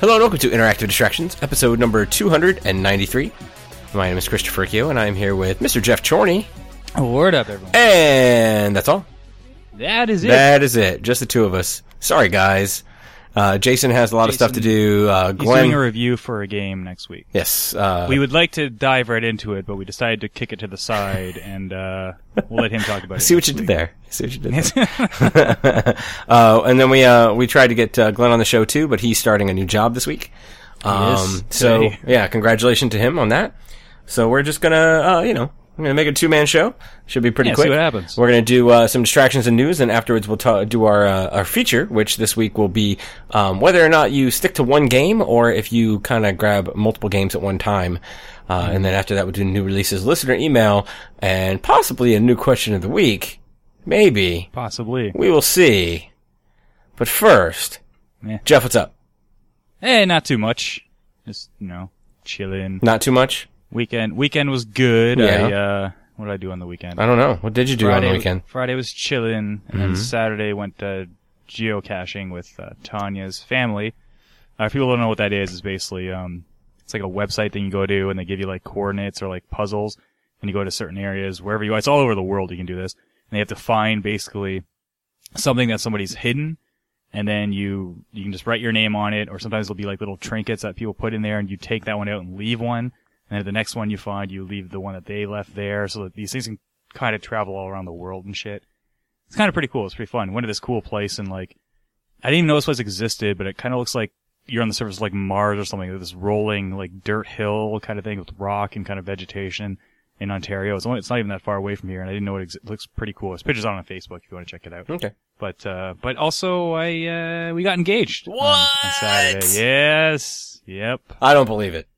Hello and welcome to Interactive Distractions, episode number 293. My name is Christopher Kyo, and I'm here with Mr. Jeff Chorney. Word up, everyone. And that's all. That is it. That is it. Just the two of us. Sorry, guys. Jason has a lot of stuff to do. He's Glenn... doing a review for a game next week. Yes. We would like to dive right into it, but we decided to kick it to the side, and we'll let him talk about it. See what you did there. And then we tried to get Glenn on the show too, but he's starting a new job this week. Yes, so yeah, congratulations to him on that. So we're just gonna, we're gonna make a two-man show. Should be pretty quick. See what happens. We're gonna do some distractions and news, and afterwards we'll do our feature, which this week will be whether or not you stick to one game or if you kind of grab multiple games at one time. And then after that, we'll do new releases, listener email, and possibly a new question of the week. Maybe. Possibly. We will see. But first, Jeff, what's up? Hey, not too much. Just, chilling. Not too much? Weekend was good. Yeah. What did I do on the weekend? I don't know. What did you do on the weekend? Friday was chilling, and then Saturday went geocaching with Tanya's family. If people don't know what that is, it's basically it's like a website that you go to, and they give you like coordinates or like puzzles, and you go to certain areas wherever you go. It's all over the world. You can do this, and they have to find basically something that somebody's hidden, and then you can just write your name on it, or sometimes there'll be like little trinkets that people put in there, and you take that one out and leave one. And then the next one you find, you leave the one that they left there, so that these things can kind of travel all around the world and shit. It's kind of pretty cool. It's pretty fun. Went to this cool place, and like, I didn't even know this place existed, but it kind of looks like you're on the surface of like Mars or something. This rolling like dirt hill kind of thing with rock and kind of vegetation in Ontario. It's not even that far away from here, and I didn't know it looks pretty cool. There's pictures on Facebook if you want to check it out. Okay. But also we got engaged. What? On Saturday. Yes. Yep. I don't believe it.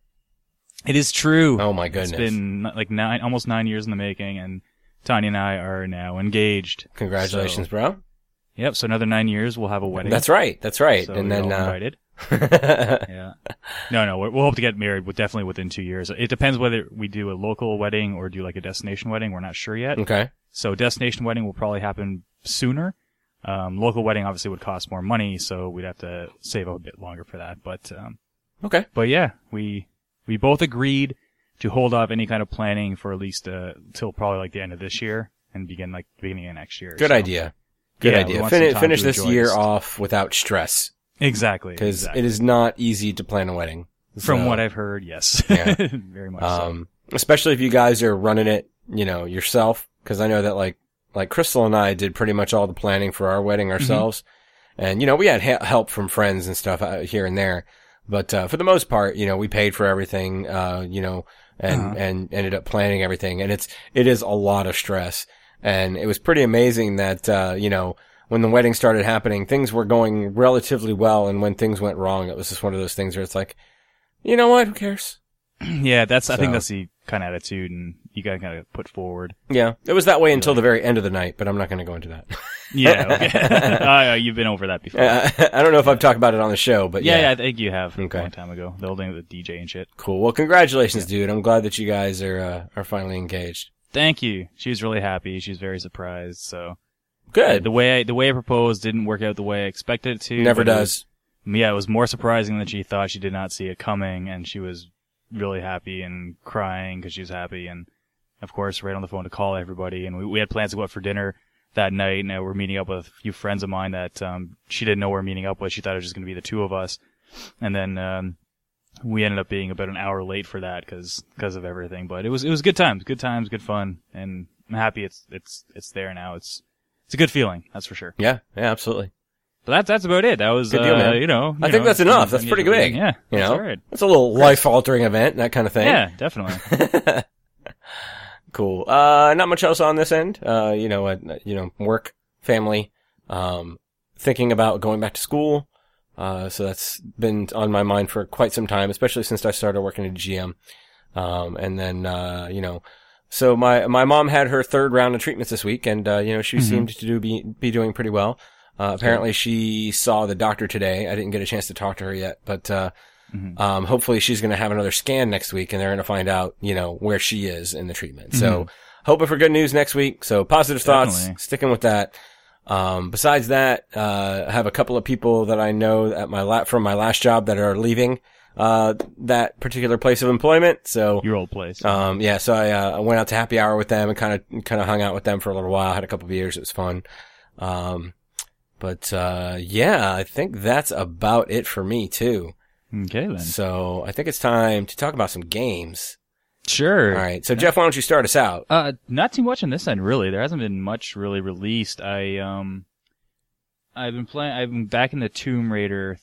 It is true. Oh my goodness. It's been like almost 9 years in the making, and Tanya and I are now engaged. Congratulations, bro. Yep. So another 9 years, we'll have a wedding. That's right. So and then, you're all invited. Yeah. No, we'll hope to get married definitely within 2 years. It depends whether we do a local wedding or do like a destination wedding. We're not sure yet. Okay. So destination wedding will probably happen sooner. Local wedding obviously would cost more money, so we'd have to save up a bit longer for that. But, okay. But yeah, we both agreed to hold off any kind of planning for at least, till probably like the end of this year and beginning of next year. Good idea. Good idea. Finish this year off without stress. Exactly. Because it is not easy to plan a wedding. From what I've heard, yes. Yeah. Very much so. Especially if you guys are running it, yourself. Because I know that like Crystal and I did pretty much all the planning for our wedding ourselves. And, we had help from friends and stuff here and there. But, for the most part, we paid for everything, and ended up planning everything. And it is a lot of stress. And it was pretty amazing that, when the wedding started happening, things were going relatively well. And when things went wrong, it was just one of those things where it's like, you know what? Who cares? Yeah, I think that's the kind of attitude and you gotta kind of put forward. Yeah. It was that way until the very end of the night, but I'm not gonna go into that. Yeah, okay. You've been over that before. I don't know if I've talked about it on the show, but yeah. Yeah, I think you have. Okay. A long time ago. The whole thing with the DJ and shit. Cool. Well, congratulations, dude. I'm glad that you guys are finally engaged. Thank you. She was really happy. She was very surprised, so. Good. The way I proposed didn't work out the way I expected it to. Never does. It was more surprising than she thought. She did not see it coming, and she was really happy and crying because she was happy, and of course right on the phone to call everybody, and we had plans to go out for dinner that night, and we're meeting up with a few friends of mine that she didn't know we were meeting up with. She thought it was just going to be the two of us, and then we ended up being about an hour late for that because of everything. But it was good times, good fun, and I'm happy it's there now. It's a good feeling, that's for sure. Yeah, absolutely. But that's about it. That was, good deal, man. I think that's enough. That's pretty big. Yeah, that's all right. It's a little life-altering event, that kind of thing. Yeah, definitely. Cool. Not much else on this end. Work, family, thinking about going back to school. So that's been on my mind for quite some time, especially since I started working at GM. And then, so my mom had her third round of treatments this week, and, she seemed to be doing pretty well. Apparently she saw the doctor today. I didn't get a chance to talk to her yet, but, hopefully she's going to have another scan next week and they're going to find out, where she is in the treatment. So hoping for good news next week. So positive thoughts, sticking with that. Besides that, I have a couple of people that I know at from my last job that are leaving, that particular place of employment. So, Your old place. yeah, so I went out to happy hour with them and kind of hung out with them for a little while. Had a couple of beers. It was fun. Yeah, I think that's about it for me too. Okay, then. So I think it's time to talk about some games. Sure. All right. So Jeff, why don't you start us out? Not too much on this end, really. There hasn't been much really released. I've been back in the Tomb Raider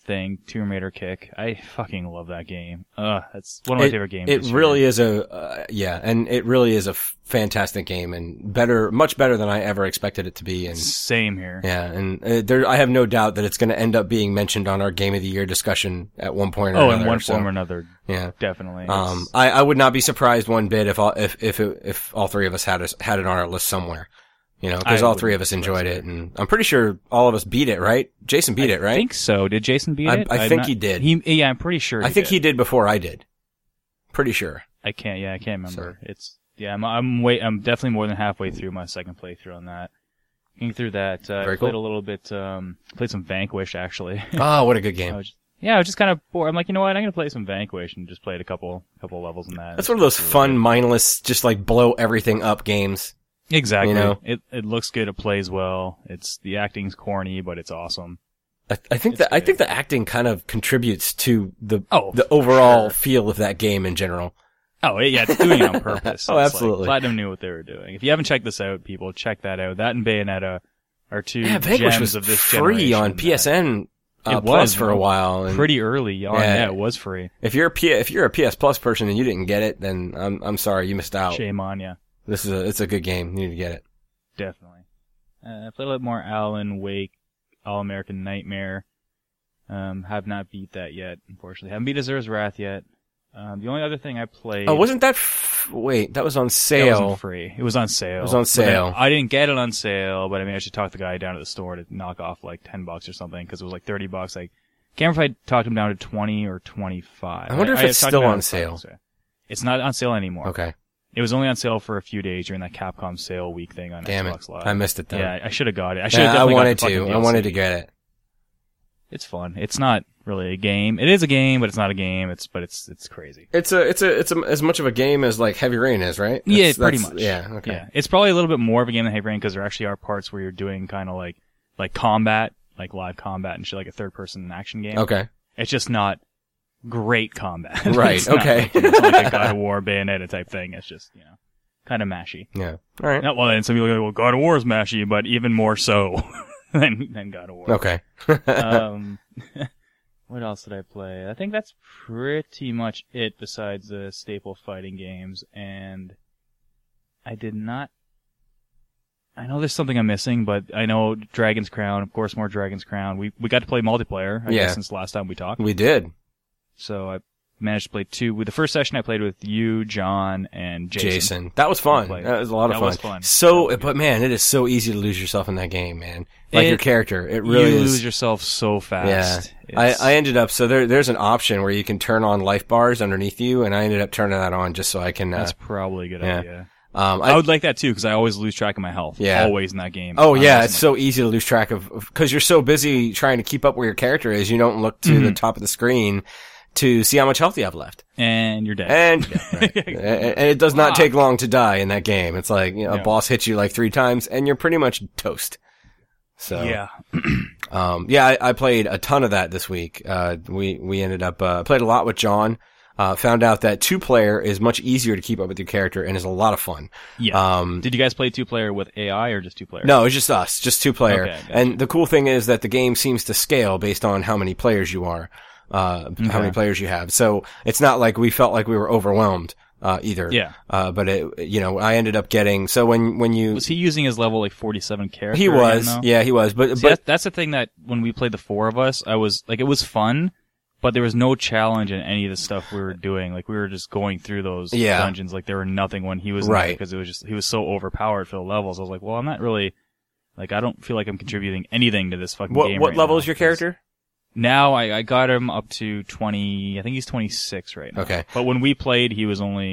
kick. I fucking love that game. That's one of my favorite games. It really is and it really is a fantastic game and much better than I ever expected it to be. And same here. Yeah. And I have no doubt that it's going to end up being mentioned on our Game of the Year discussion at one point or another. In one form or another. Yeah. Definitely. I would not be surprised one bit if all three of us had it on our list somewhere. Because all three of us enjoyed it, and I'm pretty sure all of us beat it, right? Jason beat it, right? I think so. Did Jason beat it? I think he did. Yeah, I'm pretty sure. I think he did before I did. Pretty sure. I can't remember. So. I'm definitely more than halfway through my second playthrough on that. Getting through that, I played a little bit, played some Vanquish, actually. Oh, what a good game. I was just kind of bored. I'm like, you know what? I'm gonna play some Vanquish, and just played a couple levels in that. That's one of those fun, mindless, just like blow everything up games. Exactly. It looks good. It plays well. The acting's corny, but it's awesome. I think the acting kind of contributes to the overall feel of that game in general. Oh yeah, it's doing it on purpose. Absolutely. Platinum knew what they were doing. If you haven't checked this out, people, check that out. That and Bayonetta are two gems of this free on PSN Plus for a while. And pretty early on. Yeah, it was free. If you're a PS Plus person and you didn't get it, then I'm sorry, you missed out. Shame on you. It's a good game. You need to get it. Definitely. I played a little more Alan Wake, All-American Nightmare. Have not beat that yet, unfortunately. Haven't beat Azura's Wrath yet. The only other thing I played... Oh, wasn't that... Wait, that was on sale. That wasn't free. It was on sale. It was on sale. I didn't get it on sale, but I should talk the guy down at the store to knock off like $10 or something, because it was like $30. I can't remember if I talked him down to 20 or 25. I wonder if it's still on sale. It's not on sale anymore. Okay. It was only on sale for a few days during that Capcom sale week thing on Xbox Live. I missed it though. Yeah, I should have got it. I wanted to get it. It's fun. It's not really a game. It is a game, but it's not a game. It's crazy. It's as much of a game as like Heavy Rain is, right? Yeah, pretty much. Yeah, okay. Yeah. It's probably a little bit more of a game than Heavy Rain because there actually are parts where you're doing kind of like combat, like live combat and shit, like a third person action game. Okay. It's just not great combat. Right. Okay. It's not like a God of War, Bayonetta type thing. It's just, kind of mashy. Yeah. All right. Well, then some people go, well, God of War is mashy, but even more so than God of War. Okay. What else did I play? I think that's pretty much it besides the staple fighting games, and I know there's something I'm missing, but I know Dragon's Crown, of course, more Dragon's Crown. We got to play multiplayer, I guess, since the last time we talked. We did. So I managed to play two. With the first session I played with you, John, and Jason. That was fun. That was a lot of fun. That was fun. But man, it is so easy to lose yourself in that game, man. Like your character. It really is. You lose yourself so fast. Yeah. I ended up, so there's an option where you can turn on life bars underneath you, and I ended up turning that on just so I can, That's probably a good idea. I would like that too, because I always lose track of my health. Yeah. Always in that game. Oh yeah, it's so easy to lose track of, because you're so busy trying to keep up where your character is, you don't look to the top of the screen to see how much health you have left. And you're dead. Right. And it does not take long to die in that game. It's like, a boss hits you like 3 times and you're pretty much toast. So. Yeah. I played a ton of that this week. We ended up, played a lot with John. Found out that 2-player is much easier to keep up with your character and is a lot of fun. Yeah. Did you guys play 2-player with AI or just 2-player? No, it's just us, just 2-player. Okay, gotcha. And the cool thing is that the game seems to scale based on how many players you are, how many players you have. So it's not like we felt like we were overwhelmed, either. Yeah. But I ended up getting, so when you... Was he using his level like 47 character? He was. Yeah, he was. But that's the thing that when we played the 4 of us, I was like, it was fun. But there was no challenge in any of the stuff we were doing. Like, we were just going through those dungeons. Like, there were nothing when he was in there because he was so overpowered for the levels. I was like, well, I'm not really, like, I don't feel like I'm contributing anything to this fucking game. What level is your character? Now, I got him up to 20, I think he's 26 right now. Okay. But when we played, he was only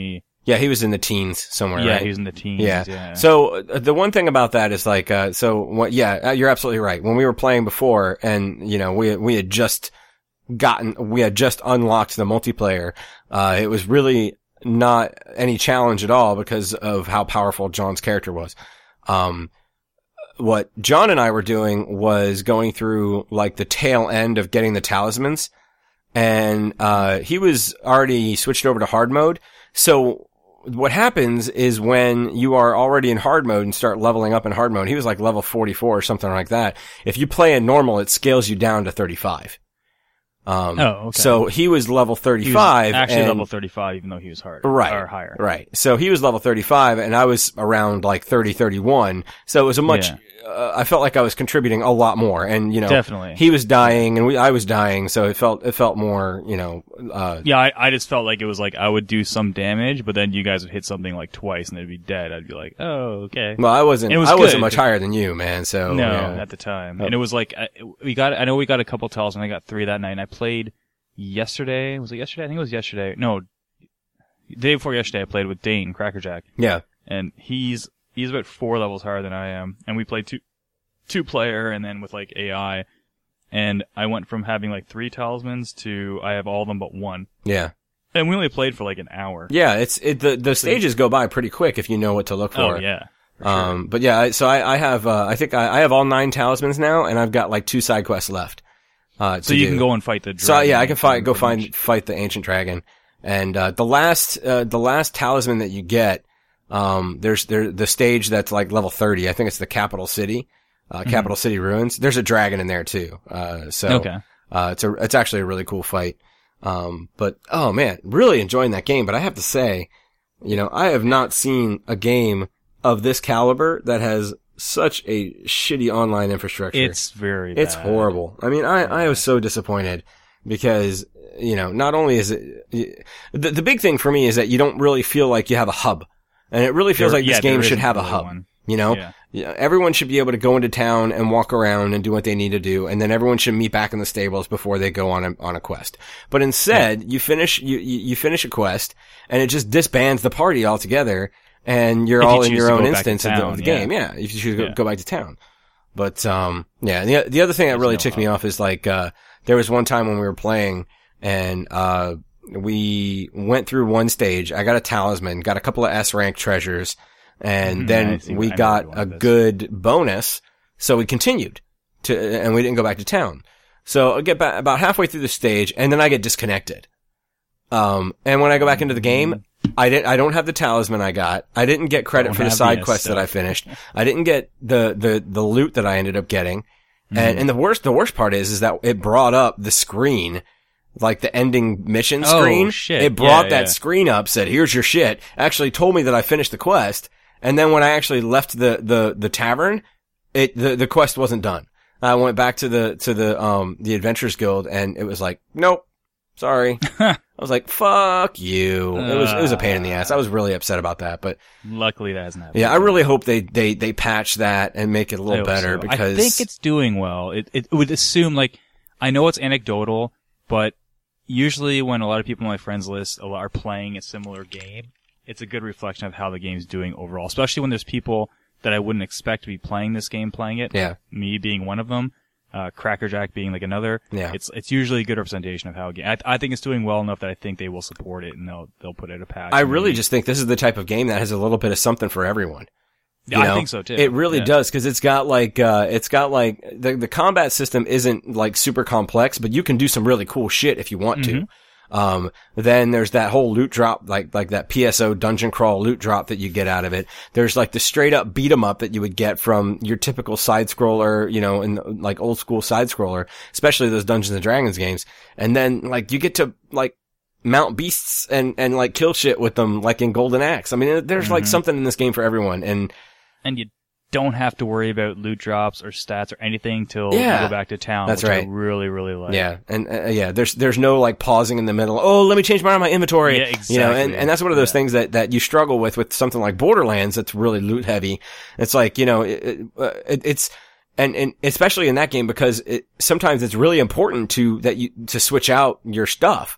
Yeah, he was in the teens somewhere, Yeah, right? he was in the teens. Yeah. Yeah. So the one thing about that is like, you're absolutely right. When we were playing before and, we had just unlocked the multiplayer, it was really not any challenge at all because of how powerful John's character was. What John and I were doing was going through like the tail end of getting the talismans, and he was already switched over to hard mode. So what happens is when you are already in hard mode and start leveling up in hard mode, he was like level 44 or something like that. If you play in normal, it scales you down to 35. Okay. So he was level 35. He was actually level 35, even though he was hard. Right. Or higher. Right. So he was level 35 and I was around like 30, 31. So it was I felt like I was contributing a lot more, and Definitely. he was dying and I was dying, so it felt more, Yeah, I just felt like it was like I would do some damage, but then you guys would hit something like twice and they'd be dead. I'd be like, oh, okay. Well, I wasn't much higher than you, man. So no, at the time, and it was like I know we got a couple tells, and I got 3 that night. And I played yesterday. Was it yesterday? I think it was yesterday. No, the day before yesterday. I played with Dane Crackerjack. Yeah, and he's about 4 levels higher than I am, and we played two player, and then with like AI, and I went from having like 3 talismans to I have all of them but 1. Yeah. And we only played for like an hour. Yeah, the stages go by pretty quick if you know what to look for. Oh yeah. Sure. But yeah, so I have I think I have all 9 talismans now, and I've got like 2 side quests left. So you can go and fight the dragon. So yeah, I can fight the ancient dragon. And the last talisman that you get, there's the stage that's like level 30. I think it's the capital city. Capital City Ruins. There's a dragon in there too. Okay. It's actually a really cool fight. But oh man, really enjoying that game. But I have to say, I have not seen a game of this caliber that has such a shitty online infrastructure. It's very bad. It's horrible. I mean, I was so disappointed because, not only is it, the big thing for me is that you don't really feel like you have a hub. And it really feels like this game should have a hub. One. Yeah, everyone should be able to go into town and walk around and do what they need to do, and then everyone should meet back in the stables before they go on a quest. But instead, you finish a quest, and it just disbands the party altogether, and you're all in your own instance of the game. Yeah, if you choose to go back to town. But the other thing that really ticked me off is like there was one time when we were playing, and we went through one stage. I got a talisman, got a couple of S rank treasures. And then we got a good bonus, so we continued and we didn't go back to town. So I get about halfway through the stage, and then I get disconnected. And when I go back into the game, I don't have the talisman I got. I didn't get credit for the side quest that I finished. I didn't get the loot that I ended up getting. And the worst part is that it brought up the screen. Like the ending mission screen. Oh, shit. It brought that screen up, said, here's your shit. Actually told me that I finished the quest. And then when I actually left the tavern, the quest wasn't done. I went back to the Adventurers Guild, and it was like, nope, sorry. I was like, fuck you. It was a pain in the ass. I was really upset about that, but luckily that hasn't happened. Yeah, I really hope they patch that and make it a little better because I think it's doing well. It would assume, like, I know it's anecdotal, but usually when a lot of people on my friends list are playing a similar game, it's a good reflection of how the game's doing overall, especially when there's people that I wouldn't expect to be playing this game playing it. Yeah. Me being one of them, Crackerjack being like another. Yeah. It's usually a good representation of how a game. I think it's doing well enough that I think they will support it and they'll put it a patch. I really just think this is the type of game that has a little bit of something for everyone. Yeah, I think so too. It really does, because it's got like the combat system isn't like super complex, but you can do some really cool shit if you want to. Then there's that whole loot drop, like that PSO dungeon crawl loot drop that you get out of it. There's like the straight up beat 'em up that you would get from your typical side scroller, in like old school side scroller, especially those Dungeons and Dragons games. And then like you get to like mount beasts and like kill shit with them, like in Golden Axe. I mean, there's like something in this game for everyone. And you don't have to worry about loot drops or stats or anything till you go back to town. That's which right. I really, really like. Yeah. And, there's no like pausing in the middle. Oh, let me change my inventory. Yeah, exactly. And that's one of those things that you struggle with something like Borderlands that's really loot heavy. It's like, it's, and especially in that game because sometimes it's really important to switch out your stuff.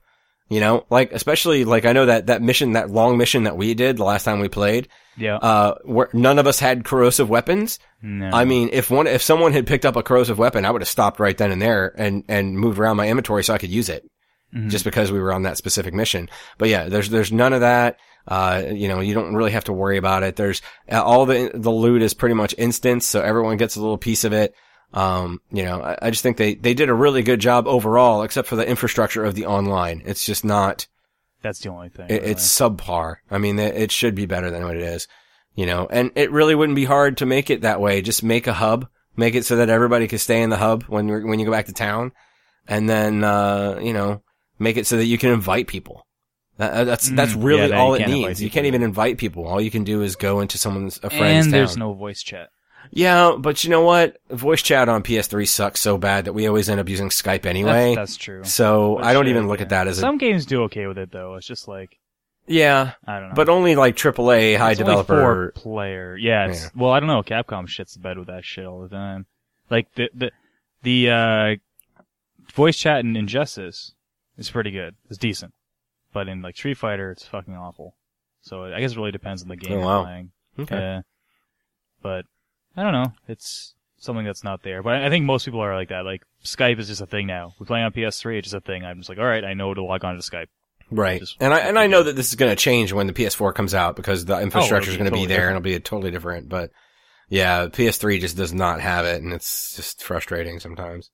You know, like, especially, like, I know that mission, that long mission that we did the last time we played. Yeah. Where none of us had corrosive weapons. No. I mean, if someone had picked up a corrosive weapon, I would have stopped right then and there and moved around my inventory so I could use it. Just because we were on that specific mission. But yeah, there's none of that. You know, you don't really have to worry about it. There's all the loot is pretty much instant, so everyone gets a little piece of it. You know, I just think they did a really good job overall, except for the infrastructure of the online. It's just not. That's the only thing. It's subpar. I mean, it should be better than what it is. You know, and it really wouldn't be hard to make it that way. Just make a hub, make it so that everybody can stay in the hub when you go back to town, and then you know, make it so that you can invite people. That's really all it needs. You can't even invite people. All you can do is go into a friend's town. And there's no voice chat. Yeah, but you know what? Voice chat on PS3 sucks so bad that we always end up using Skype anyway. That's true. So I don't even look at that as Some games do okay with it though. It's just like, yeah, I don't know. But only like AAA high developer. Only 4-player. Yeah, well, I don't know. Capcom shits the bed with that shit all the time. Like the voice chat in Injustice is pretty good. It's decent. But in like Street Fighter, it's fucking awful. So I guess it really depends on the game you're playing. Okay. But I don't know. It's something that's not there. But I think most people are like that. Like Skype is just a thing now. We're playing on PS3. It's just a thing. I'm just like, all right, I know to log on to Skype. Right. And I know that this is going to change when the PS4 comes out because the infrastructure is going to be there and it'll be totally different. But yeah, PS3 just does not have it, and it's just frustrating sometimes.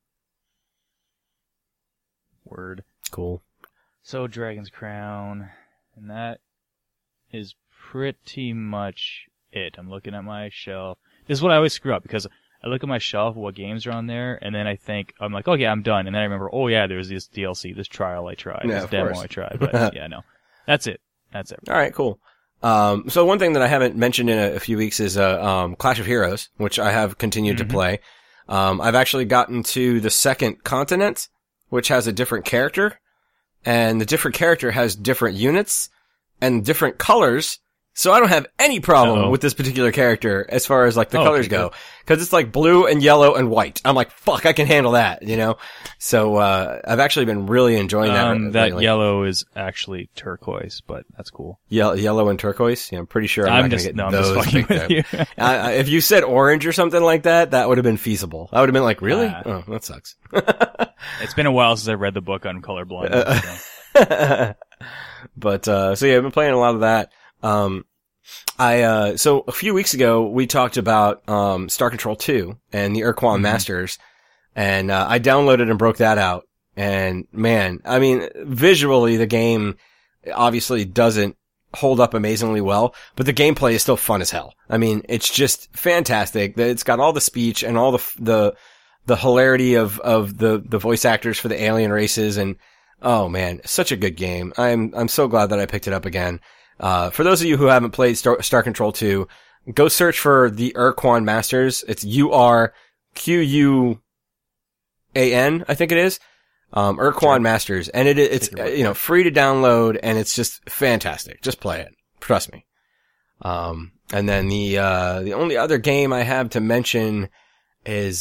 Word. Cool. So Dragon's Crown, and that is pretty much it. I'm looking at my shelf. This is what I always screw up because I look at my shelf of what games are on there, and then I'm like, oh yeah, I'm done. And then I remember, oh yeah, there's this DLC, this trial I tried, this demo I tried. But yeah, no. That's it. That's it. All right, cool. So one thing that I haven't mentioned in a few weeks is Clash of Heroes, which I have continued to play. I've actually gotten to the second continent, which has a different character, and the different character has different units and different colors. So I don't have any problem with this particular character as far as like the colors go. Cause it's like blue and yellow and white. I'm like, fuck, I can handle that, you know? So, I've actually been really enjoying that. That yellow is actually turquoise, but that's cool. Yellow and turquoise? Yeah, I'm pretty sure I'm not going to get those. I'm just fucking with you. If you said orange or something like that, that would have been feasible. I would have been like, really? Oh, that sucks. It's been a while since I read the book on colorblind. But, so yeah, I've been playing a lot of that. So a few weeks ago, we talked about, Star Control 2 and the Urquan Masters, and, I downloaded and broke that out. And man, I mean, visually, the game obviously doesn't hold up amazingly well, but the gameplay is still fun as hell. I mean, it's just fantastic. It's got all the speech and all the hilarity of the voice actors for the alien races, and, oh man, such a good game. I'm so glad that I picked it up again. For those of you who haven't played Star Control 2, go search for the Urquan Masters. It's URQUAN, I think it is. Urquan Masters. And it's, you know, free to download, and it's just fantastic. Just play it. Trust me. And then the only other game I have to mention is,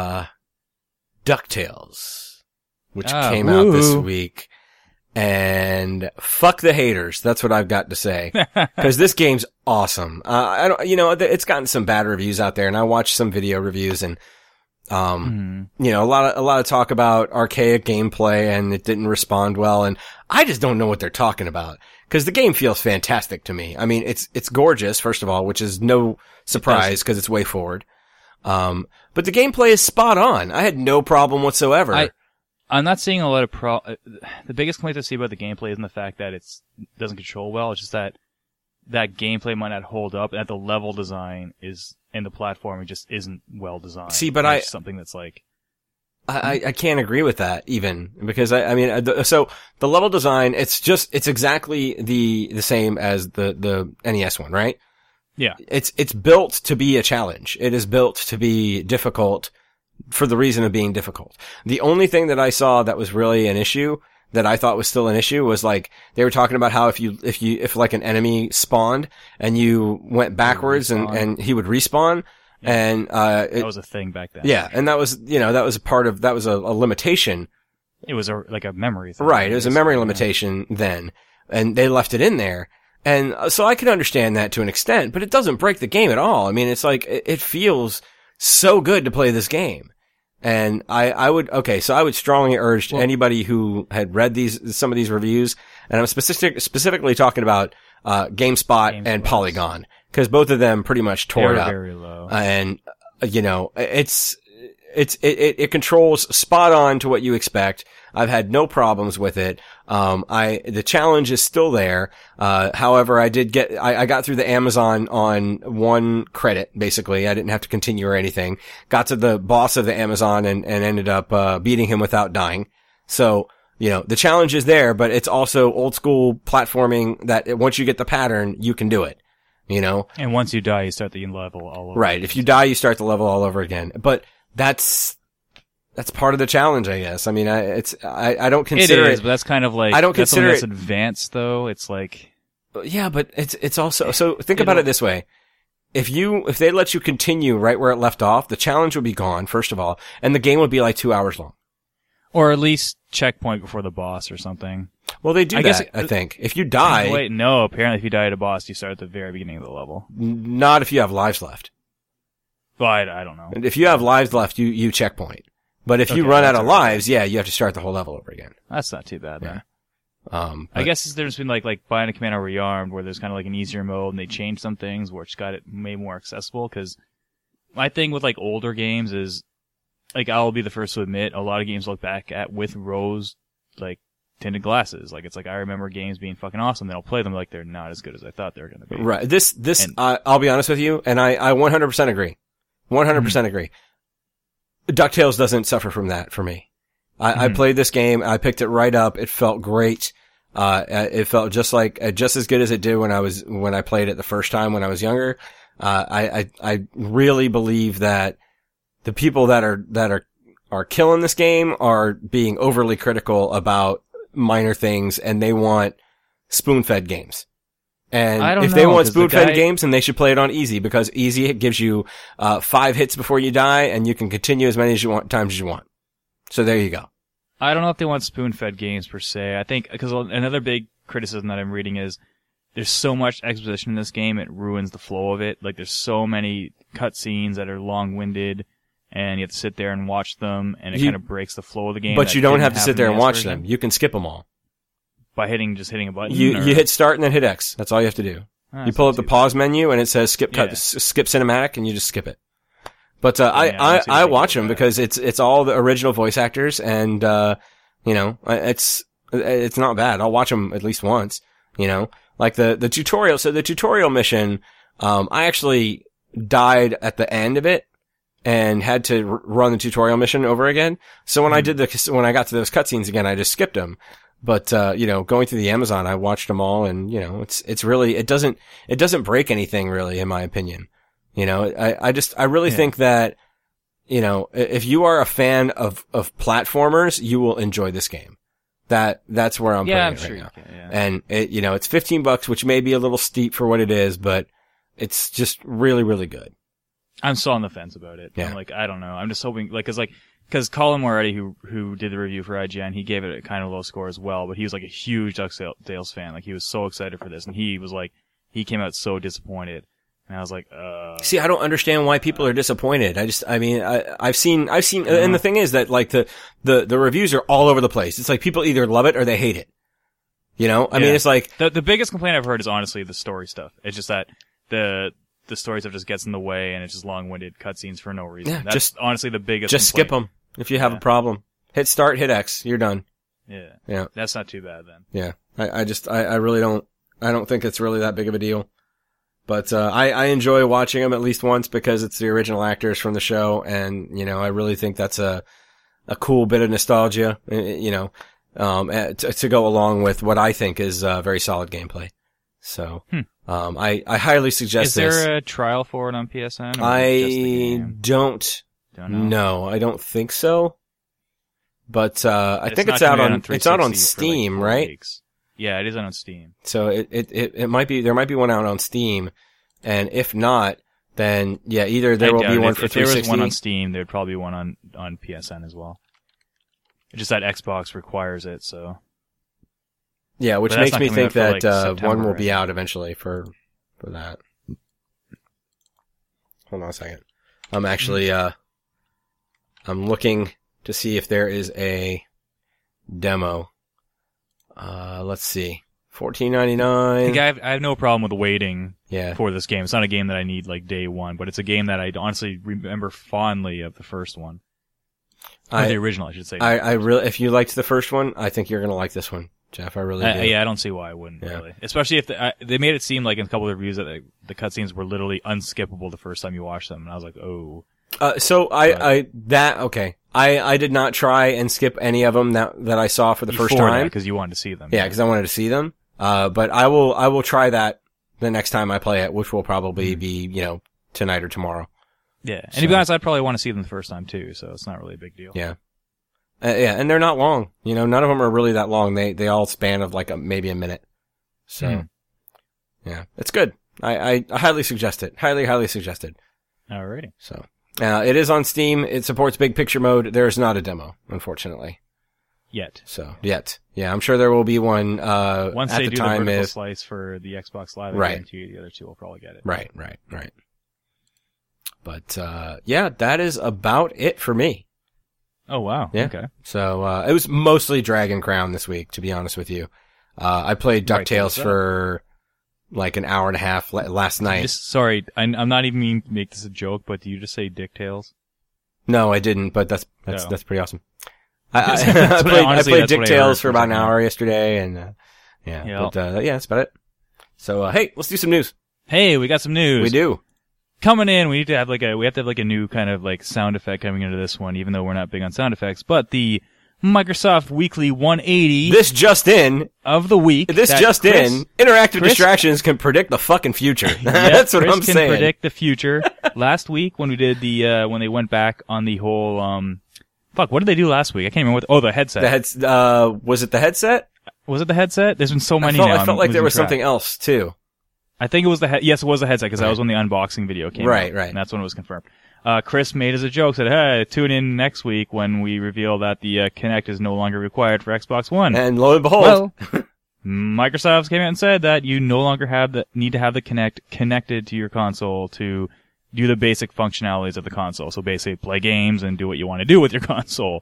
DuckTales, which came out this week. And fuck the haters. That's what I've got to say. Cause this game's awesome. I don't, you know, it's gotten some bad reviews out there, and I watched some video reviews, and, you know, a lot of talk about archaic gameplay, and it didn't respond well, and I just don't know what they're talking about. Cause the game feels fantastic to me. I mean, it's gorgeous, first of all, which is no surprise cause it's way forward. But the gameplay is spot on. I had no problem whatsoever. I'm not seeing a lot of the biggest complaint I see about the gameplay isn't the fact that it doesn't control well. It's just that gameplay might not hold up, and that the level design and the platforming just isn't well designed. See, but something that's like, I can't agree with that even, because I mean, so the level design, it's exactly the same as the NES one, right? Yeah. It's built to be a challenge. It is built to be difficult for the reason of being difficult. The only thing that I saw that was really an issue, that I thought was still an issue, was like, they were talking about how if like an enemy spawned and you went backwards and he would respawn, and, that was a thing back then. Yeah. And that was, you know, that was a limitation, It was like a memory thing. Right. It was a memory limitation then, and they left it in there. And so I can understand that to an extent, but it doesn't break the game at all. I mean, it's like, it feels so good to play this game. And I would strongly urge anybody who had read some of these reviews, and I'm specifically talking about, GameSpot and Polygon, because both of them pretty much tore it up. Very low. And, you know, it controls spot on to what you expect. I've had no problems with it. The challenge is still there. However, I got through the Amazon on 1 credit, basically. I didn't have to continue or anything. Got to the boss of the Amazon and ended up, beating him without dying. So, you know, the challenge is there, but it's also old school platforming that once you get the pattern, you can do it. You know? And once you die, you start the level all over. Right. If you die, you start the level all over again. But that's part of the challenge, I guess. I mean, I don't consider it. It is, but that's kind of like, I don't consider that's advanced though. It's like, yeah, but it's also, so think about it this way. If they let you continue right where it left off, the challenge would be gone, first of all, and the game would be like 2 hours long. Or at least checkpoint before the boss or something. Well, they do that, I think. If you die. Wait, no, apparently if you die at a boss, you start at the very beginning of the level. Not if you have lives left. Well, I don't know. If you have lives left, you checkpoint. But if you run out of lives, yeah, you have to start the whole level over again. That's not too bad, then. Yeah. I guess there's been like buying a Commando Rearmed where there's kind of like an easier mode and they changed some things where it's got it made more accessible. Cause my thing with like older games is, like, I'll be the first to admit, a lot of games look back at with rose, like, tinted glasses. Like, it's like, I remember games being fucking awesome, then I'll play them like they're not as good as I thought they were gonna be. Right. I'll be honest with you, and I 100% agree. 100% agree. DuckTales doesn't suffer from that for me. I played this game, I picked it right up, it felt great. It felt just as good as it did when I played it the first time when I was younger. I really believe that the people that are killing this game are being overly critical about minor things, and they want spoon-fed games. And if they want spoon-fed games, then they should play it on easy, because easy gives you 5 hits before you die, and you can continue as many times as you want. So there you go. I don't know if they want spoon-fed games per se. I think, because another big criticism that I'm reading is there's so much exposition in this game, it ruins the flow of it. Like, there's so many cutscenes that are long-winded, and you have to sit there and watch them, and it kind of breaks the flow of the game. But you don't have to sit there and watch them. You can skip them all. By just hitting a button? You hit start and then hit X. That's all you have to do. You pull up the pause menu and it says skip cinematic, and you just skip it. But I watch them because it's all the original voice actors, and you know, it's not bad. I'll watch them at least once, you know. Like the tutorial. So the tutorial mission, I actually died at the end of it and had to run the tutorial mission over again. So when I got to those cutscenes again, I just skipped them. But, you know, going through the Amazon, I watched them all, and, you know, it's really, it doesn't break anything really, in my opinion. You know, I really think that, you know, if you are a fan of platformers, you will enjoy this game. That's where I'm putting it right now. Yeah. And you know, it's $15, which may be a little steep for what it is, but it's just really, really good. I'm still on the fence about it. Yeah. I'm like, I don't know. I'm just hoping, like, cause Colin Moretti, who did the review for IGN, he gave it a kind of low score as well, but he was like a huge DuckTales fan. Like, he was so excited for this, and he was like, he came out so disappointed. And I was like, See, I don't understand why people are disappointed. I've seen, and the thing is that, like, the reviews are all over the place. It's like people either love it or they hate it. You know? I mean, it's like... The biggest complaint I've heard is honestly the story stuff. It's just that the story stuff just gets in the way, and it's just long-winded cutscenes for no reason. Yeah, that's honestly the biggest Just complaint. skip them if you have a problem. Hit start, hit X, you're done. Yeah. Yeah. That's not too bad then. Yeah. I really don't think it's really that big of a deal. But, I enjoy watching them at least once because it's the original actors from the show, and, you know, I really think that's a cool bit of nostalgia, you know, to go along with what I think is, very solid gameplay. So, I highly suggest this. Is there a trial for it on PSN? I don't know. I don't think so. But, I think it's out on Steam, like right? Weeks. Yeah, it is on Steam. So it might be, there might be one out on Steam, and if not, then yeah, either there will be one for 360. If there was one on Steam, there'd probably be one on PSN as well. just that Xbox requires it, so. Yeah, which But that's makes not me coming think out for, that September, one will right? be out eventually for that. Hold on a second. I'm actually I'm looking to see if there is a demo. Let's see. $14.99. I have no problem with waiting Yeah. for this game. It's not a game that I need like day one, but it's a game that I honestly remember fondly of the first one. Or the original, I should say. I really, if you liked the first one, I think you're gonna like this one, Jeff. I really do. Yeah, I don't see why I wouldn't, really. Especially if they made it seem like in a couple of reviews that the cutscenes were literally unskippable the first time you watched them, and I was like, oh. So I did not try and skip any of them that I saw for the first time. Because you wanted to see them. Yeah, because I wanted to see them. But I will try that the next time I play it, which will probably be, tonight or tomorrow. Yeah. And to be honest, I'd probably want to see them the first time too, so it's not really a big deal. Yeah. And they're not long. None of them are really that long. They all span of like maybe a minute. So, yeah, it's good. I highly suggest it. Highly suggested. Alrighty. So, it is on Steam. It supports big picture mode. There's not a demo, unfortunately. Yet. Yeah, I'm sure there will be one, once at they the do time the vertical if, slice for the Xbox Live, Right. I guarantee you the other two will probably get it. Right. But, yeah, that is about it for me. Oh, wow. Yeah. Okay. So, it was mostly Dragon Crown this week, to be honest with you. I played Right, DuckTales what's that? for like an hour and a half last night. Sorry, I'm not even meaning to make this a joke, but do you just say Dick Tales? No, I didn't, but that's Oh. pretty awesome. That's I what played that's Dick what I Tales heard for about an something. hour yesterday, and yeah, Yeah. but yeah, that's about it. So hey, let's do some news. Hey, we got some news. We do. Coming in, we have to have like a new kind of like sound effect coming into this one, even though we're not big on sound effects. But the Microsoft Weekly 180 This just in. of the week. This that just Chris- in. Interactive Chris- distractions can predict the fucking future. Yeah, That's what Chris I'm can saying. predict the future. Last week when we did when they went back on the whole what did they do last week? I can't remember the headset. Was it the headset? Was it the headset? There's been so many I now. felt like there was something else too. I think it was yes, it was the headset because Right. that was when the unboxing video came Right, out. right. And that's when it was confirmed. Chris made as a joke, said, hey, tune in next week when we reveal that the Kinect is no longer required for Xbox One. And lo and behold, Well, Microsoft came out and said that you no longer need to have the Kinect connected to your console to do the basic functionalities of the console. So basically play games and do what you want to do with your console.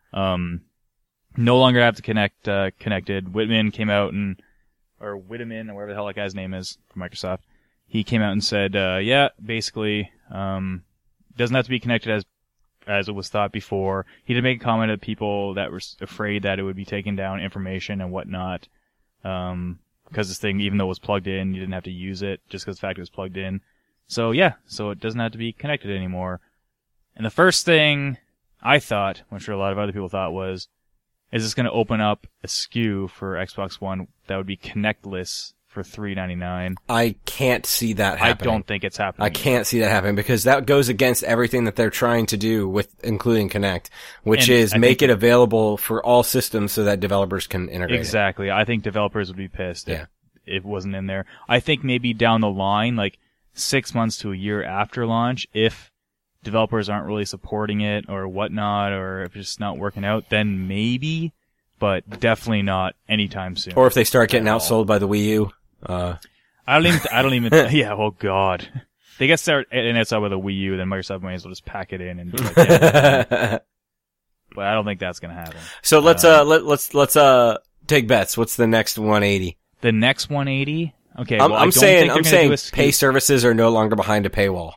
No longer have to connected. Whitman came out or Whitman, or whatever the hell that guy's name is from Microsoft. He came out and said, basically, doesn't have to be connected as it was thought before. He did make a comment of people that were afraid that it would be taking down information and whatnot. Because this thing, even though it was plugged in, you didn't have to use it just because the fact it was plugged in. So it doesn't have to be connected anymore. And the first thing I thought, I'm sure a lot of other people thought was, is this going to open up a SKU for Xbox One that would be connectless for $3.99? I can't see that happening. I don't think it's happening. I can't see that happening because that goes against everything that they're trying to do with including Kinect, which is make it available for all systems so that developers can integrate Exactly. I think developers would be pissed Yeah. if it wasn't in there. I think maybe down the line, like 6 months to a year after launch, if developers aren't really supporting it or whatnot, or if it's just not working out, then maybe, but definitely not anytime soon. Or if they start getting outsold by the Wii U. I don't even, yeah, oh god. They get started and it's out with a Wii U, then Microsoft might as well just pack it in and be like, yeah. But I don't think that's gonna happen. So let's take bets. What's the next 180? The next 180? Okay, I'm saying do a pay services are no longer behind a paywall.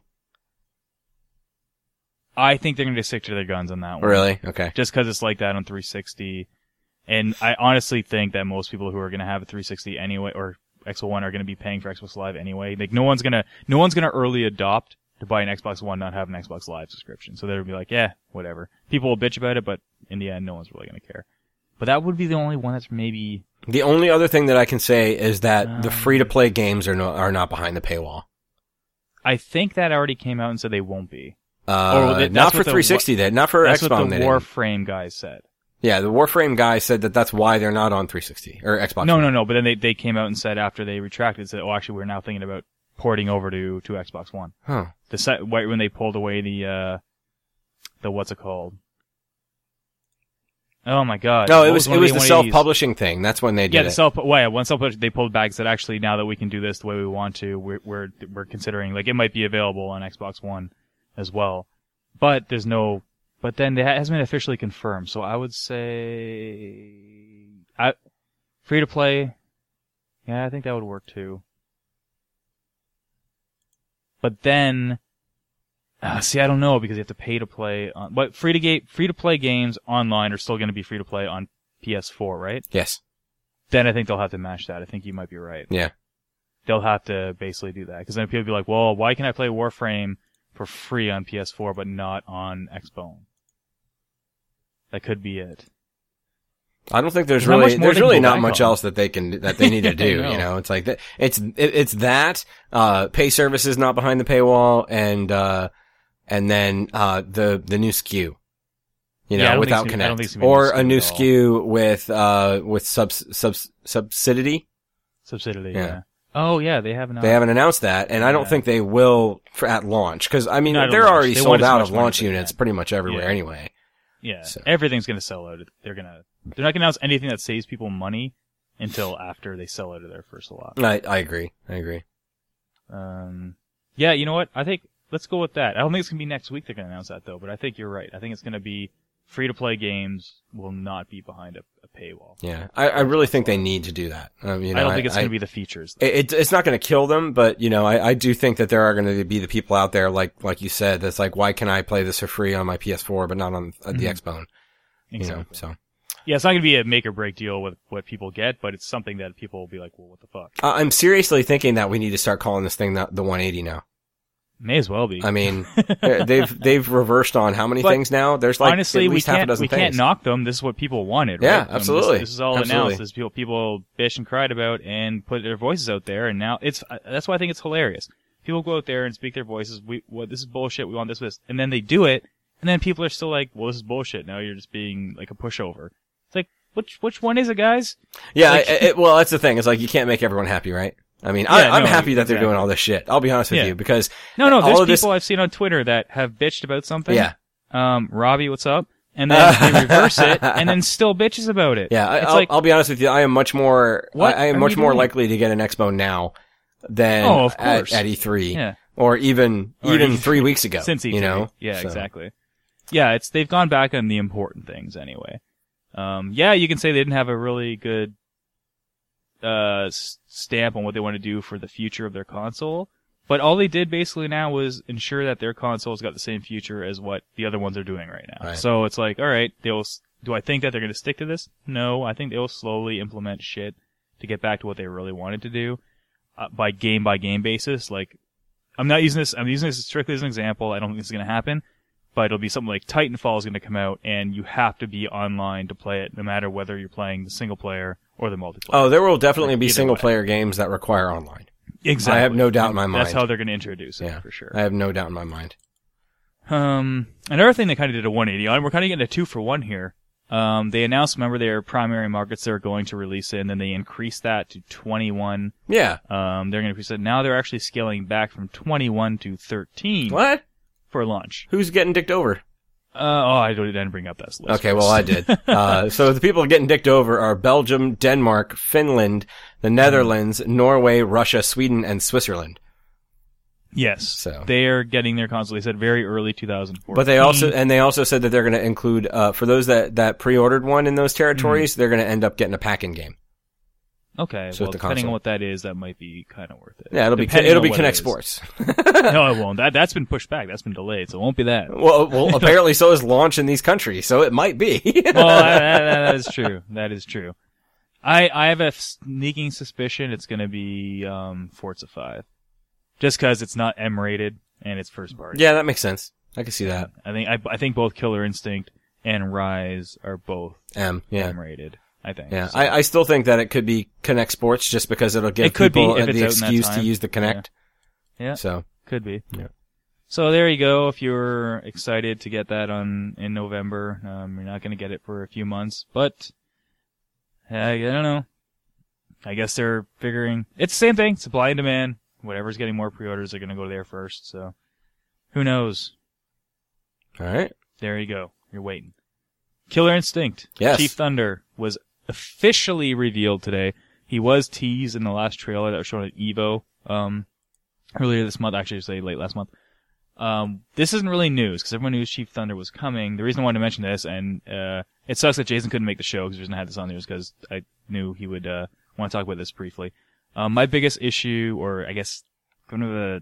I think they're going to stick to their guns on that one. Really? Okay. Just because it's like that on 360. And I honestly think that most people who are going to have a 360 anyway, or Xbox One, are going to be paying for Xbox Live anyway. Like, no one's going to early adopt to buy an Xbox One, not have an Xbox Live subscription. So they'll be like, yeah, whatever. People will bitch about it, but in the end, no one's really going to care. But that would be the only one that's maybe... The only other thing that I can say is that the free-to-play games are not behind the paywall. I think that already came out and said they won't be. Not for 360 then, not for That's XBOM. what the Warframe guys said. Yeah, the Warframe guy said that that's why they're not on 360 or Xbox. No. But then they came out and said after they retracted, said, "Oh, actually, we're now thinking about porting over to Xbox One." Huh. When they pulled away the what's it called? Oh my god. No, What it was one of the 180s? self-publishing thing. That's when they did Yeah, one self-publishing, they pulled back, said actually now that we can do this the way we want to, we're considering, like, it might be available on Xbox One as well. But then it hasn't been officially confirmed, so I would say, free to play, yeah, I think that would work too. But then, see, I don't know, because you have to pay to play but free to play games online are still going to be free to play on PS4, right? Yes. Then I think they'll have to match that. I think you might be right. Yeah. They'll have to basically do that, because then people will be like, well, why can I play Warframe for free on PS4 but not on Xbone? That could be it. I don't think there's really not much else that they need to do. You know, it's like that. It's that pay services not behind the paywall, and then the new SKU. You know, without Connect, or a new SKU with subsidy. Subsidy, yeah. Oh yeah, they haven't announced that, and I don't think they will at launch, because I mean they're already sold out of launch units pretty much everywhere anyway. Yeah, so everything's gonna sell out. They're not gonna announce anything that saves people money until after they sell out of their first lot. I agree. Yeah, you know what? I think let's go with that. I don't think it's gonna be next week they're gonna announce that though, but I think you're right. I think it's gonna be free to play games will not be behind a paywall. Yeah, I really think they need to do that. You know, I don't think it's going to be the features. It's not going to kill them, but you know, I do think that there are going to be the people out there, like you said, that's like, why can I play this for free on my PS4 but not on the Xbone? Exactly. You know, so. Yeah, it's not going to be a make or break deal with what people get, but it's something that people will be like, well, what the fuck? I'm seriously thinking that we need to start calling this thing the 180 now. May as well be. I mean, they've reversed on how many things now? There's like honestly, at least half a dozen things. We can't knock them. This is what people wanted, right? Yeah, absolutely. This is all announced. This is people bitch and cried about and put their voices out there, and now that's why I think it's hilarious. People go out there and speak their voices. This is bullshit. We want this, and then they do it, and then people are still like, well, this is bullshit. Now you're just being like a pushover. It's like, which one is it, guys? Yeah, like, well, that's the thing. It's like, you can't make everyone happy, right? I mean, I'm happy that they're doing all this shit. I'll be honest with you, because there's people I've seen on Twitter that have bitched about something. Yeah. Robbie, what's up? And then they reverse it, and then still bitches about it. Yeah, I'll be honest with you. I am much more. I am much more likely to get an Xbone now than at E3, or even 3 weeks ago. Since E3, you know, yeah, so. Exactly. Yeah, they've gone back on the important things anyway. Yeah, you can say they didn't have a really good stamp on what they want to do for the future of their console, but all they did basically now was ensure that their console's got the same future as what the other ones are doing right now. Right. So it's like, all right, do I think that they're going to stick to this? No, I think they'll slowly implement shit to get back to what they really wanted to do, by game basis. Like, I'm using this strictly as an example. I don't think this is going to happen, but it'll be something like Titanfall is going to come out, and you have to be online to play it, no matter whether you're playing the single player or the multiplayer. Oh, there will definitely be single-player games that require online. Exactly. I have no doubt in my mind. That's how they're going to introduce it, for sure. I have no doubt in my mind. Another thing they kind of did a 180 on, we're kind of getting a 2-for-1 here. They announced, remember, their primary markets they're going to release in, then they increased that to 21. Yeah. They're going to increase it. Now they're actually scaling back from 21 to 13. What? For launch. Who's getting dicked over? I didn't bring up that list. Okay, well, I did. So the people getting dicked over are Belgium, Denmark, Finland, the Netherlands, Norway, Russia, Sweden, and Switzerland. Yes. So they are getting their console. They said very early 2014. But they also said that they're going to include, for those that pre-ordered one in those territories, they're going to end up getting a pack-in game. Okay, so well, depending on what that is, that might be kind of worth it. Yeah, it'll be Kinect Sports. No, it won't. That's been pushed back. That's been delayed, so it won't be that. Well, apparently so is launch in these countries, so it might be. Well, that is true. That is true. I have a sneaking suspicion it's going to be Forza 5, just because it's not M rated and it's first party. Yeah, that makes sense. I can see that. I think both Killer Instinct and Rise are both M rated. I think. Yeah, so. I still think that it could be Kinect Sports, just because it'll give people the excuse to use the Kinect. Yeah. So. Could be. Yeah. So there you go. If you're excited to get that in November, you're not going to get it for a few months, but I don't know. I guess they're figuring it's the same thing. Supply and demand. Whatever's getting more pre-orders are going to go there first. So who knows? All right. There you go. You're waiting. Killer Instinct. Yes. Chief Thunder was officially revealed today. He was teased in the last trailer that was shown at EVO, earlier this month, actually, say late last month. This isn't really news, because everyone knew Chief Thunder was coming. The reason I wanted to mention this, and, it sucks that Jason couldn't make the show, because the reason I had this on there is because I knew he would, want to talk about this briefly. My biggest issue, or I guess, kind of the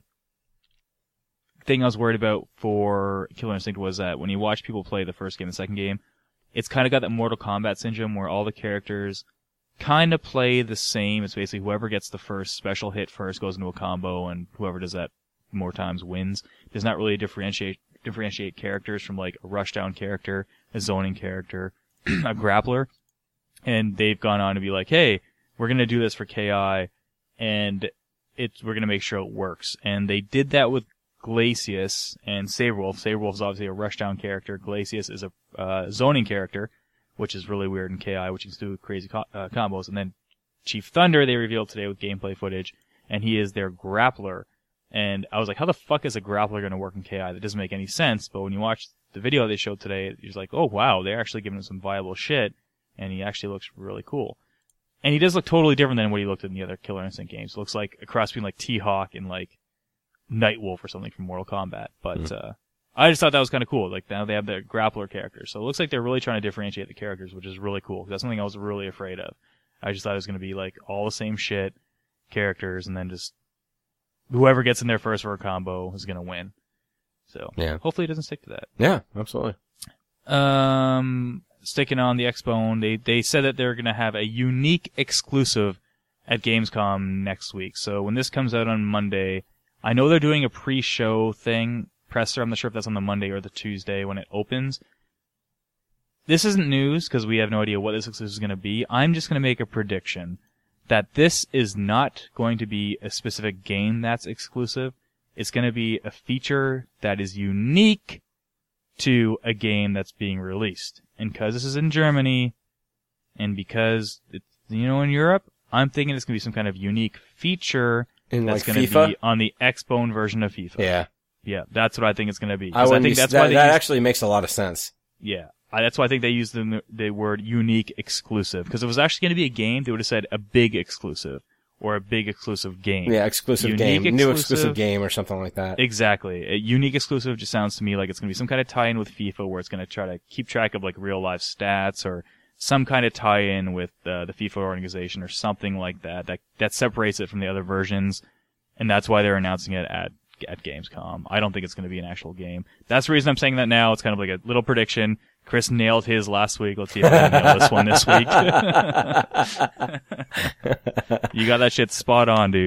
thing I was worried about for Killer Instinct was that when you watch people play the first game and the second game, it's kind of got that Mortal Kombat syndrome where all the characters kind of play the same. It's basically whoever gets the first special hit first goes into a combo, and whoever does that more times wins. Does not really differentiate characters from like a rushdown character, a zoning character, a grappler. And they've gone on to be like, hey, we're going to do this for KI, and we're going to make sure it works. And they did that with Glacius and Saberwolf. Saberwolf is obviously a rushdown character. Glacius is a zoning character, which is really weird in KI, which is do crazy combos. And then Chief Thunder they revealed today with gameplay footage, and he is their grappler. And I was like, how the fuck is a grappler going to work in KI? That doesn't make any sense. But when you watch the video they showed today, you're like, oh wow, they're actually giving him some viable shit, and he actually looks really cool. And he does look totally different than what he looked in the other Killer Instinct games. It looks like a cross between like T-Hawk and like Nightwolf or something from Mortal Kombat. But I just thought that was kind of cool. Like now they have the grappler characters, so it looks like they're really trying to differentiate the characters, which is really cool. 'Cause that's something I was really afraid of. I just thought it was going to be like all the same shit characters, and then just whoever gets in there first for a combo is going to win. So hopefully it doesn't stick to that. Yeah, absolutely. Sticking on the Xbone, they said that they're going to have a unique exclusive at Gamescom next week. So when this comes out on Monday, I know they're doing a pre-show thing, presser. I'm not sure if that's on the Monday or the Tuesday when it opens. This isn't news because we have no idea what this exclusive is going to be. I'm just going to make a prediction that this is not going to be a specific game that's exclusive. It's going to be a feature that is unique to a game that's being released. And because this is in Germany, and because it's, in Europe, I'm thinking it's going to be some kind of unique feature that's going to be on the Xbone version of FIFA. Yeah. Yeah, that's what I think it's going to be. I think that's why that actually makes a lot of sense. Yeah. That's why I think they used the word unique exclusive. Because if it was actually going to be a game, they would have said a big exclusive. Or a big exclusive game. Yeah, exclusive game. New exclusive game or something like that. Exactly. A unique exclusive just sounds to me like it's going to be some kind of tie-in with FIFA where it's going to try to keep track of like real life stats or some kind of tie-in with the FIFA organization or something like that. That separates it from the other versions. And that's why they're announcing it at Gamescom. I don't think it's going to be an actual game. That's the reason I'm saying that now. It's kind of like a little prediction. Chris nailed his last week. Let's see if I can nail this one this week. You got that shit spot on, dude.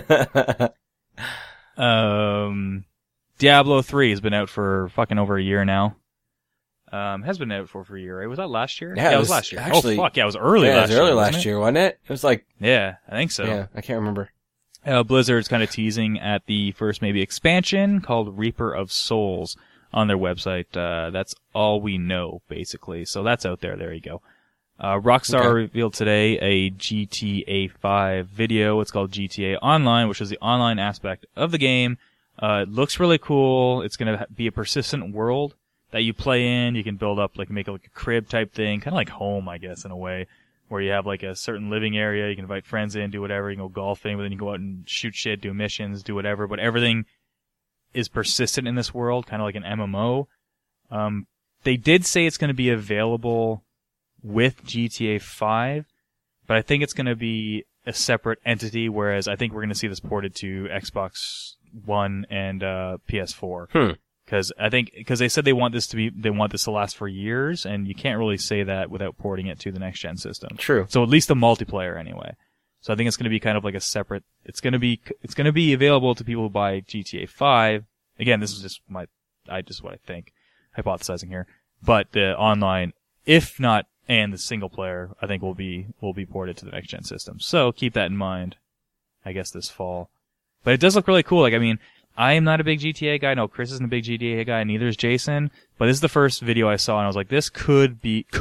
Diablo 3 has been out for fucking over a year now. Has been out for a year, right? Was that last year? Yeah, it was last year. Actually, oh fuck, yeah, it was early last year. It was early last year, wasn't it? It was like... Yeah, I think so. Yeah, I can't remember. Blizzard's kind of teasing at the first maybe expansion called Reaper of Souls on their website. That's all we know, basically. So that's out there. There you go. Rockstar revealed today a GTA 5 video. It's called GTA Online, which is the online aspect of the game. It looks really cool. It's going to be a persistent world that you play in. You can build up, like, make like a crib type thing, kind of like home, I guess, in a way, where you have like a certain living area. You can invite friends in, do whatever. You can go golfing, but then you go out and shoot shit, do missions, do whatever. But everything is persistent in this world, kind of like an MMO. They did say it's going to be available with GTA 5, but I think it's going to be a separate entity, whereas I think we're going to see this ported to Xbox One and PS4. Because they said they want this to last for years, and you can't really say that without porting it to the next gen system. True. So at least the multiplayer anyway. So I think it's going to be kind of like a separate. It's going to be available to people who buy GTA 5. Again, this is just what I think, hypothesizing here. But the online, if not, and the single player, I think will be ported to the next gen system. So keep that in mind, I guess, this fall. But it does look really cool. Like, I mean, I am not a big GTA guy. No, Chris isn't a big GTA guy. Neither is Jason. But this is the first video I saw, and I was like, this could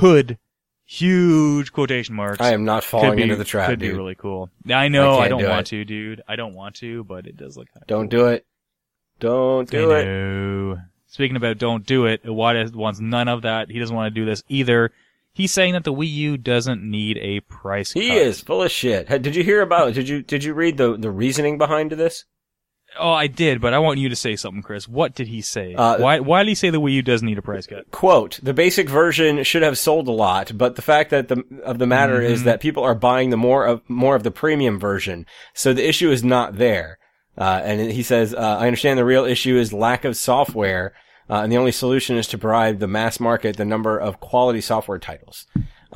huge quotation marks. I am not falling into the trap, Could dude. be really cool. I know. I don't want to, dude. I don't want to, but it does look kind of Don't do it. Don't do it. No. speaking about don't do it, Iwata wants none of that. He doesn't want to do this either. He's saying that the Wii U doesn't need a price cut. He is full of shit. Did you hear about? Did you read the reasoning behind this? Oh, I did, but I want you to say something, Chris. What did he say? Why did he say the Wii U does need a price cut? Quote, the basic version should have sold a lot, but the fact that the matter is that people are buying the more of the premium version. So the issue is not there. And he says, I understand the real issue is lack of software, and the only solution is to provide the mass market the number of quality software titles.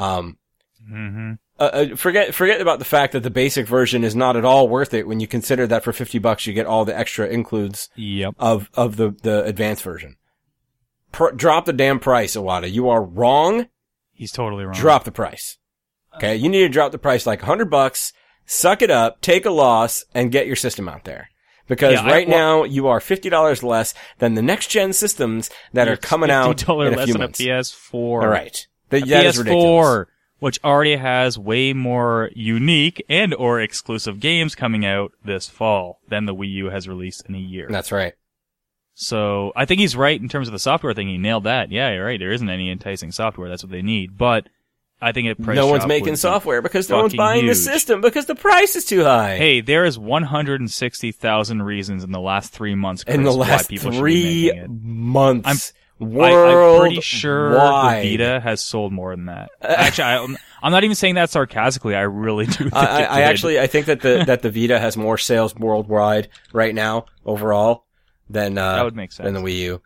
Forget about the fact that the basic version is not at all worth it when you consider that for $50 you get all the extra includes of the advanced version. Drop the damn price, Iwata. You are wrong. He's totally wrong. Drop the price. Okay, you need to drop the price like $100, suck it up, take a loss, and get your system out there. Because now you are $50 less than the next gen systems that are coming out in a few months. $50 less than a PS4. All right. That PS4. is ridiculous. Which already has way more unique and or exclusive games coming out this fall than the Wii U has released in a year. That's right. So, I think he's right in terms of the software thing. He nailed that. Yeah, you're right. There isn't any enticing software. That's what they need. But, I think no one's making software because no one's buying the system because the price is too high. Hey, there is 160,000 reasons in the last 3 months, Chris, in the last why people 3 months. I'm pretty sure the Vita has sold more than that. Actually, I'm not even saying that sarcastically. I really do think I think that the Vita has more sales worldwide right now overall than that would make sense. than the Wii U.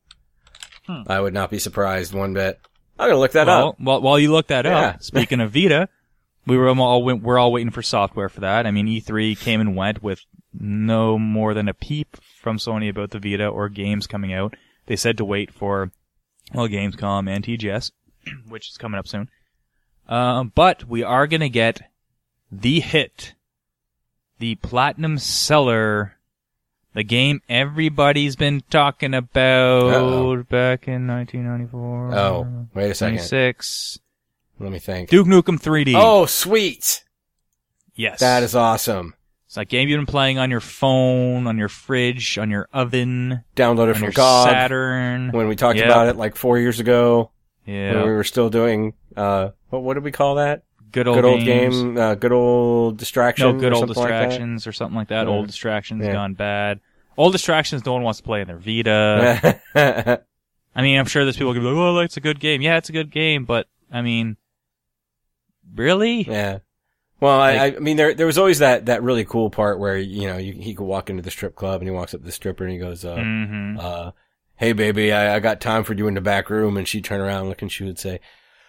I would not be surprised one bit. I'm gonna look that up. Well, while you look that up, speaking of Vita, we're all waiting for software for that. I mean, E3 came and went with no more than a peep from Sony about the Vita or games coming out. They said to wait for, Gamescom and TGS, which is coming up soon. But we are gonna get the hit, the platinum seller, the game everybody's been talking about back in 1994. Oh, wait a second. 96. Let me think. Duke Nukem 3D. Oh, sweet. Yes. That is awesome. It's that game you've been playing on your phone, on your fridge, on your oven. Downloaded from GOG. Saturn. When we talked about it like 4 years ago. Yeah. When we were still doing, what did we call that? Good old game, good old distraction. No, good old distractions or something like that. Old distractions gone bad. Old distractions no one wants to play in their Vita. I mean, I'm sure there's people who be like, oh, it's a good game. Yeah, it's a good game, but, I mean, really? Yeah. Well, I mean, there was always that really cool part where, he could walk into the strip club and he walks up to the stripper and he goes, hey baby, I got time for you in the back room, and she'd turn around, look, and she would say,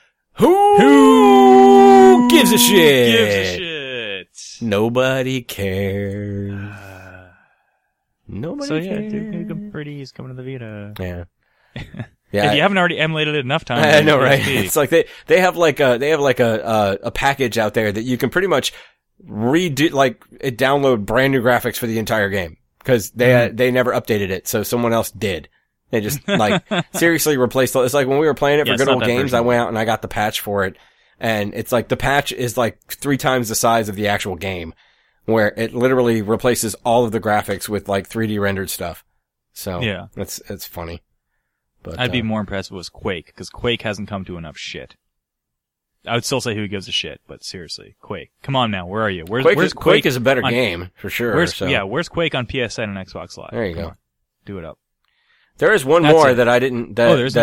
Who gives a shit? Gives a shit? Nobody cares. Nobody cares. Duke Nukem Pretty is coming to the Vita. Yeah. If you haven't already emulated it enough times. I know, right? It's like they have a package out there that you can pretty much download brand new graphics for the entire game. Cause they never updated it, so someone else did. They just, seriously replaced it. It's like when we were playing it for Good Old Games, I went out and I got the patch for it. And it's like the patch is 3 times the size of the actual game, where it literally replaces all of the graphics with 3D rendered stuff. So, yeah, it's funny. But I'd be more impressed if it was Quake, because Quake hasn't come to enough shit. I would still say who gives a shit, but seriously, Quake. Come on now, where are you? Where's Quake? Quake is a better game, for sure. Where's Quake on PSN and Xbox Live? There you go. Do it up. There is one more that I didn't,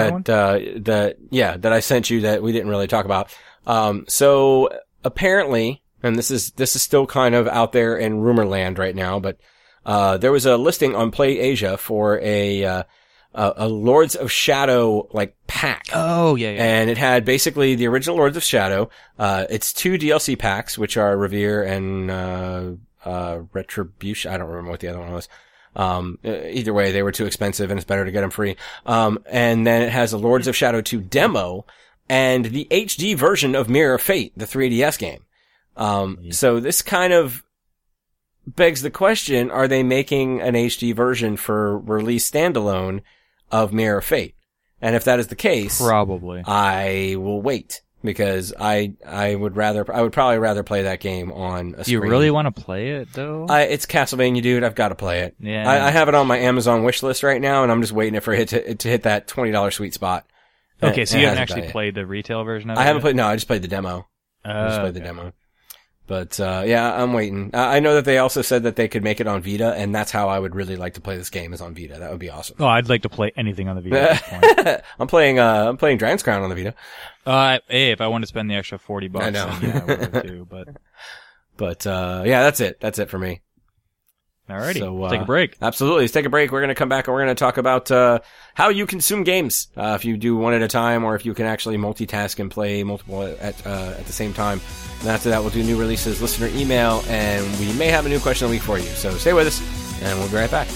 that I sent you that we didn't really talk about. So apparently, and this is still kind of out there in rumor land right now, but, there was a listing on Play Asia for a Lords of Shadow, pack. Oh, yeah. And it had basically the original Lords of Shadow. It's 2 DLC packs, which are Revere and, Retribution. I don't remember what the other one was. Either way, they were too expensive and it's better to get them free. And then it has a Lords of Shadow 2 demo and the HD version of Mirror of Fate, the 3DS game. So this kind of begs the question, are they making an HD version for release standalone of Mirror of Fate? And if that is the case, probably, I will wait. because I would probably rather play that game on a Do you screen. really want to play it though? It's Castlevania, dude. I've got to play it. Yeah. I have it on my Amazon wish list right now, and I'm just waiting for it to hit that $20 sweet spot. Okay, so you haven't hasn't actually done it. played the retail version of it? I haven't yet? played. No, I just played the demo. I just played the Okay. demo. But yeah, I'm waiting. I know that they also said that they could make it on Vita, and that's how I would really like to play this game is on Vita. That would be awesome. Oh, I'd like to play anything on the Vita at this point. I'm playing Dragon's Crown on the Vita. Hey, if I wanted to spend the extra $40, I know. then yeah, I would too. But yeah, that's it. That's it for me. Alrighty, So, take a break. Absolutely. Let's take a break. We're going to come back and we're going to talk about how you consume games. If you do one at a time, or if you can actually multitask and play multiple at the same time. And after that, we'll do new releases, listener email, and we may have a new question of the week for you. So stay with us, and we'll be right back.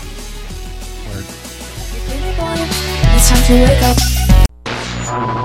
It's time to wake up.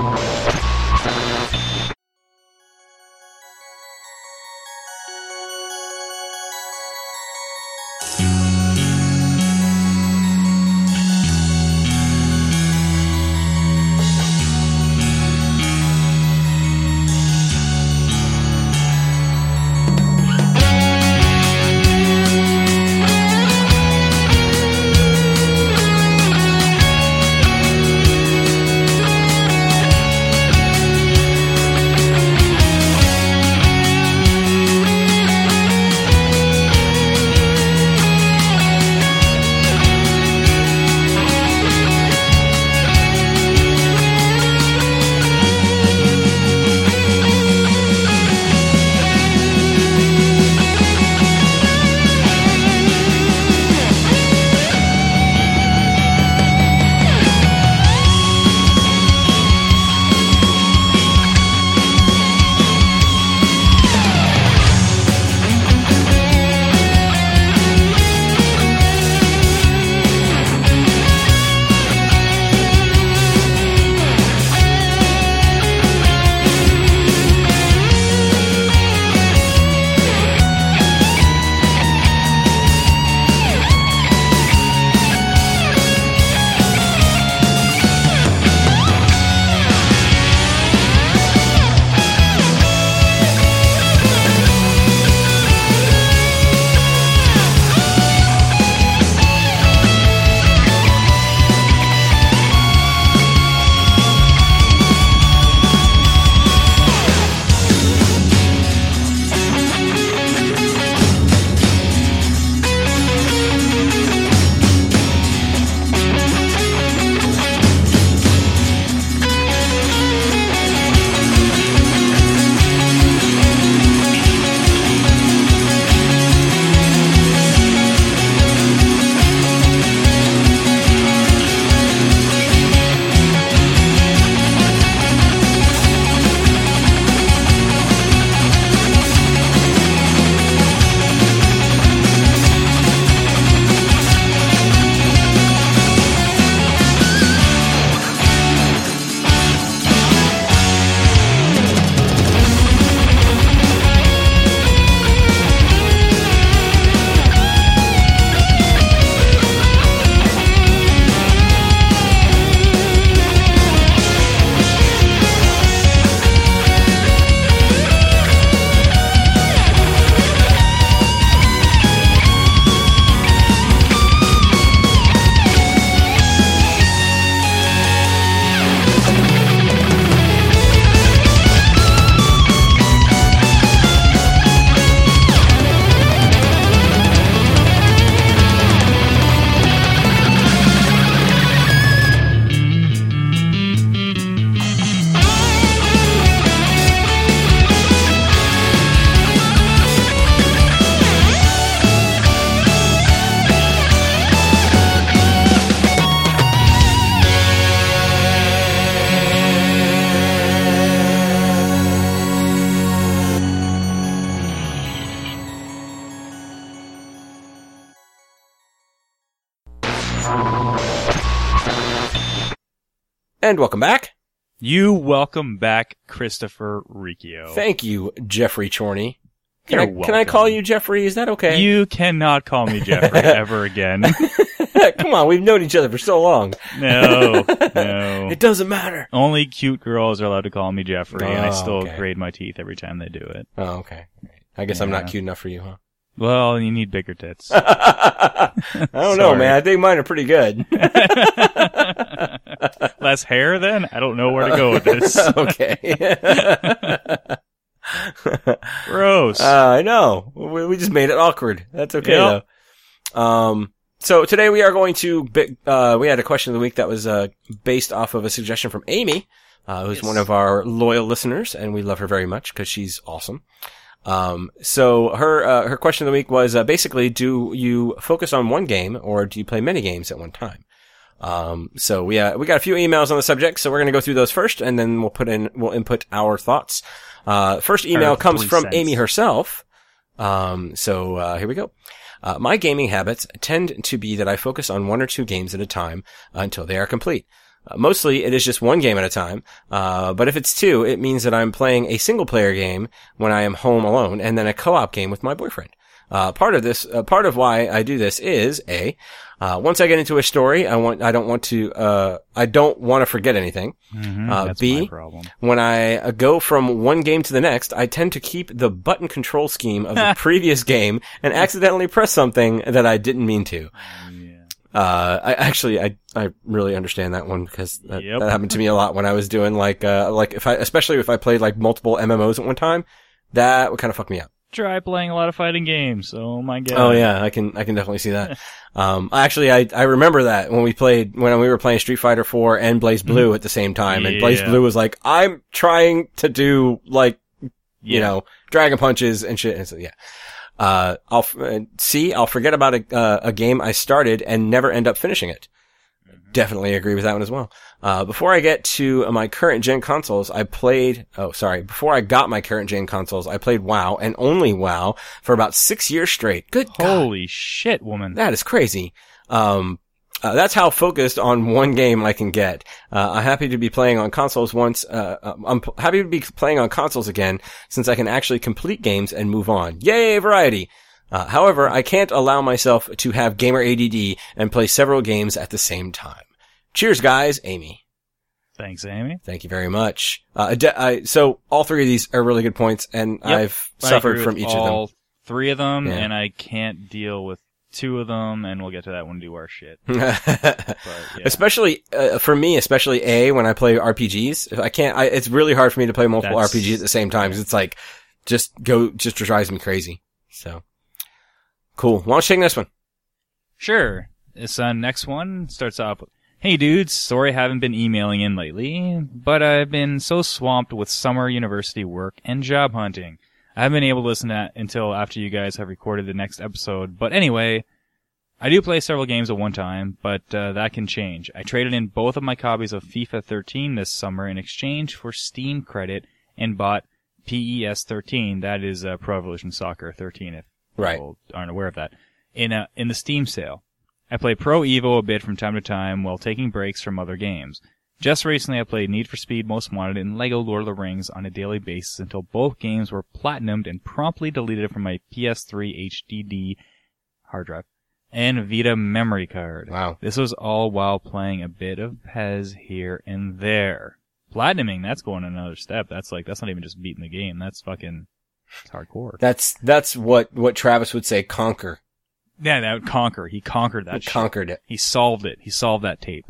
And welcome back. You welcome back Christopher Riccio. Thank you, Jeffrey Chorney. Can I call you Jeffrey? Is that okay? You cannot call me Jeffrey ever again. Come on, we've known each other for so long. No. It doesn't matter. Only cute girls are allowed to call me Jeffrey, and I still grade my teeth every time they do it. Oh, okay. I guess I'm not cute enough for you, huh? Well, you need bigger tits. I don't know, man. I think mine are pretty good. Less hair, then? I don't know where to go with this. Okay. Gross. I know. We just made it awkward. That's okay, though. So today we are going to, we had a question of the week that was, based off of a suggestion from Amy, who's one of our loyal listeners, and we love her very much because she's awesome. So her question of the week was, basically, do you focus on one game or do you play many games at one time? So we got a few emails on the subject, so we're going to go through those first and then we'll input our thoughts. First email comes from Amy herself. So here we go. My gaming habits tend to be that I focus on one or two games at a time until they are complete. Mostly it is just one game at a time, but if it's two, it means that I'm playing a single player game when I am home alone and then a co-op game with my boyfriend. Part of why I do this is once I get into a story, I don't want to forget anything. That's B, my problem. when I go from one game to the next, I tend to keep the button control scheme of the previous game and accidentally press something that I didn't mean to. I really understand that one because that happened to me a lot when I was doing especially if I played like multiple MMOs at one time, that would kind of fuck me up. Try playing a lot of fighting games. Oh my god. Oh yeah, I can definitely see that. I remember that when we were playing Street Fighter 4 and Blaze Blue at the same time, and Blaze Blue was like, I'm trying to do dragon punches and shit. And so, I'll forget about a game I started and never end up finishing it. Definitely agree with that one as well. Before I get to my current gen consoles, before I got my current gen consoles, I played WoW and only WoW for about 6 years straight. Good God. Holy shit, woman. That is crazy. That's how focused on one game I can get. I'm happy to be playing on consoles I'm happy to be playing on consoles again since I can actually complete games and move on. Yay, variety! However, I can't allow myself to have gamer ADD and play several games at the same time. Cheers, guys. Amy. Thanks, Amy. Thank you very much. So all three of these are really good points, and I've suffered from each of them. All three of them, and I can't deal with two of them, and we'll get to that when we do our shit. Especially, for me, when I play RPGs, it's really hard for me to play multiple RPGs at the same time, because it's like, just drives me crazy. So. Cool. Why don't you take this one? Sure. This next one starts off, hey dudes, sorry I haven't been emailing in lately, but I've been so swamped with summer university work and job hunting. I haven't been able to listen to that until after you guys have recorded the next episode, but anyway, I do play several games at one time, but that can change. I traded in both of my copies of FIFA 13 this summer in exchange for Steam credit and bought PES 13, that is Pro Evolution Soccer 13 if people aren't aware of that, in the Steam sale. I play Pro Evo a bit from time to time while taking breaks from other games. Just recently I played Need for Speed Most Wanted and LEGO Lord of the Rings on a daily basis until both games were platinumed and promptly deleted from my PS3 HDD hard drive and Vita memory card. Wow. This was all while playing a bit of PES here and there. Platinuming, that's going another step. That's not even just beating the game. That's fucking... It's hardcore. That's what Travis would say, conquer. Yeah, that would conquer. He conquered that shit. Conquered it. He solved it. He solved that tape.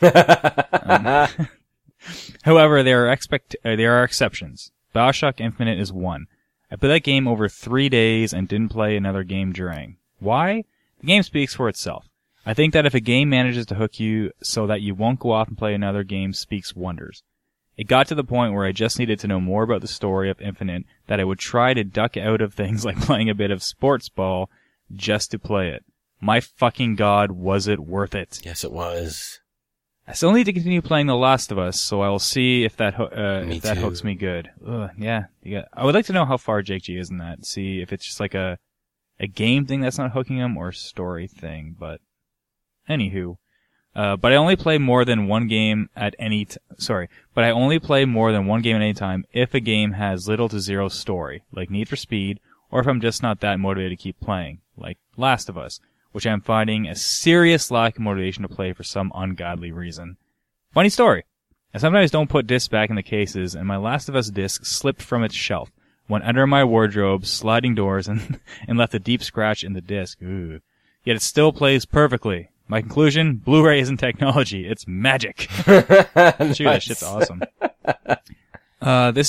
However, there are exceptions. BioShock Infinite is one. I played that game over 3 days and didn't play another game during. Why? The game speaks for itself. I think that if a game manages to hook you so that you won't go off and play another game speaks wonders. It got to the point where I just needed to know more about the story of Infinite that I would try to duck out of things like playing a bit of sports ball just to play it. My fucking god, was it worth it? Yes, it was. I still need to continue playing The Last of Us, so I will see if that hooks me good. Yeah. I would like to know how far Jake G is in that. See if it's just like a game thing that's not hooking him or a story thing. But anywho. But I only play more than one game at any but I only play more than one game at any time if a game has little to zero story, like Need for Speed or if I'm just not that motivated to keep playing, like Last of Us, which I'm finding a serious lack of motivation to play for some ungodly reason. Funny story. I sometimes don't put discs back in the cases, and my Last of Us disc slipped from its shelf, went under my wardrobe, sliding doors, and left a deep scratch in the disc. Ooh. Yet it still plays perfectly. My conclusion, Blu-ray isn't technology, it's magic. Shoot, that shit's awesome. This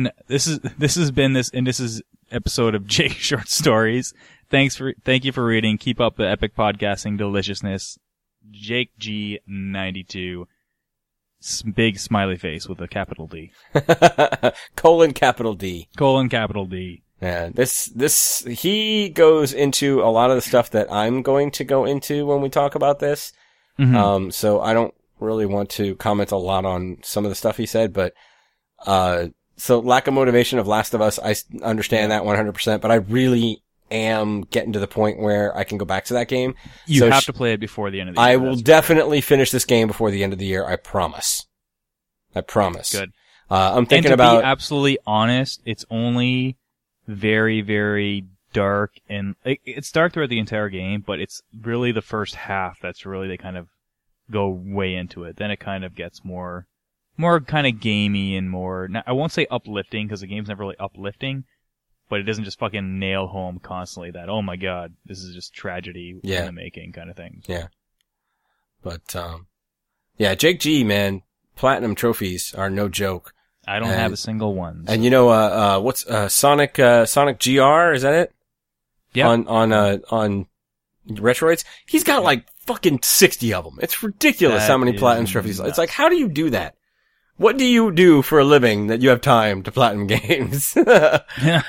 is episode of Jake Short Stories. Thank you for reading. Keep up the epic podcasting deliciousness. Jake G92. Big smiley face with a capital D. Capital D. Capital D. Yeah, he goes into a lot of the stuff that I'm going to go into when we talk about this. Mm-hmm. So I don't really want to comment a lot on some of the stuff he said, but, so lack of motivation of Last of Us, I understand that 100%, but I really am getting to the point where I can go back to that game. You have to play it before the end of the year. I will definitely finish this game before the end of the year. I promise. Good. I'm thinking and to about be absolutely honest, it's only very, very dark, and it's dark throughout the entire game, but it's really the first half that's really they kind of go way into it. Then it kind of gets more kind of gamey and more, I won't say uplifting because the game's never really uplifting, but it doesn't just fucking nail home constantly that, oh my god, this is just tragedy in the making kind of thing. Yeah. But, yeah, Jake G, man, platinum trophies are no joke. I don't have a single one. So. And you know, what's, Sonic GR, is that it? Yeah. On Retroids? He's got like fucking 60 of them. It's ridiculous how many platinum trophies. It's like, how do you do that? What do you do for a living that you have time to platinum games? Yeah.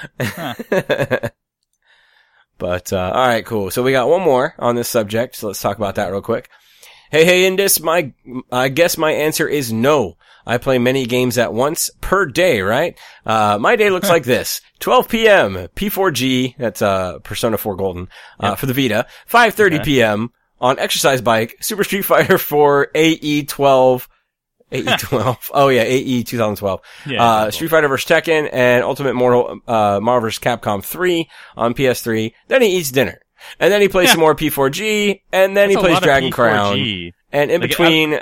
But, alright, cool. So we got one more on this subject, so let's talk about that real quick. Hey, Indus, I guess my answer is no. I play many games at once per day, right? My day looks like this. 12 p.m., P4G, that's, Persona 4 Golden, for the Vita. 5:30 p.m. on Exercise Bike, Super Street Fighter 4 AE12, oh yeah, AE 2012. Yeah, Street Fighter vs. Tekken and Ultimate Marvel vs. Capcom 3 on PS3. Then he eats dinner. And then he plays some more P4G, and then he plays Dragon Crown. And in between,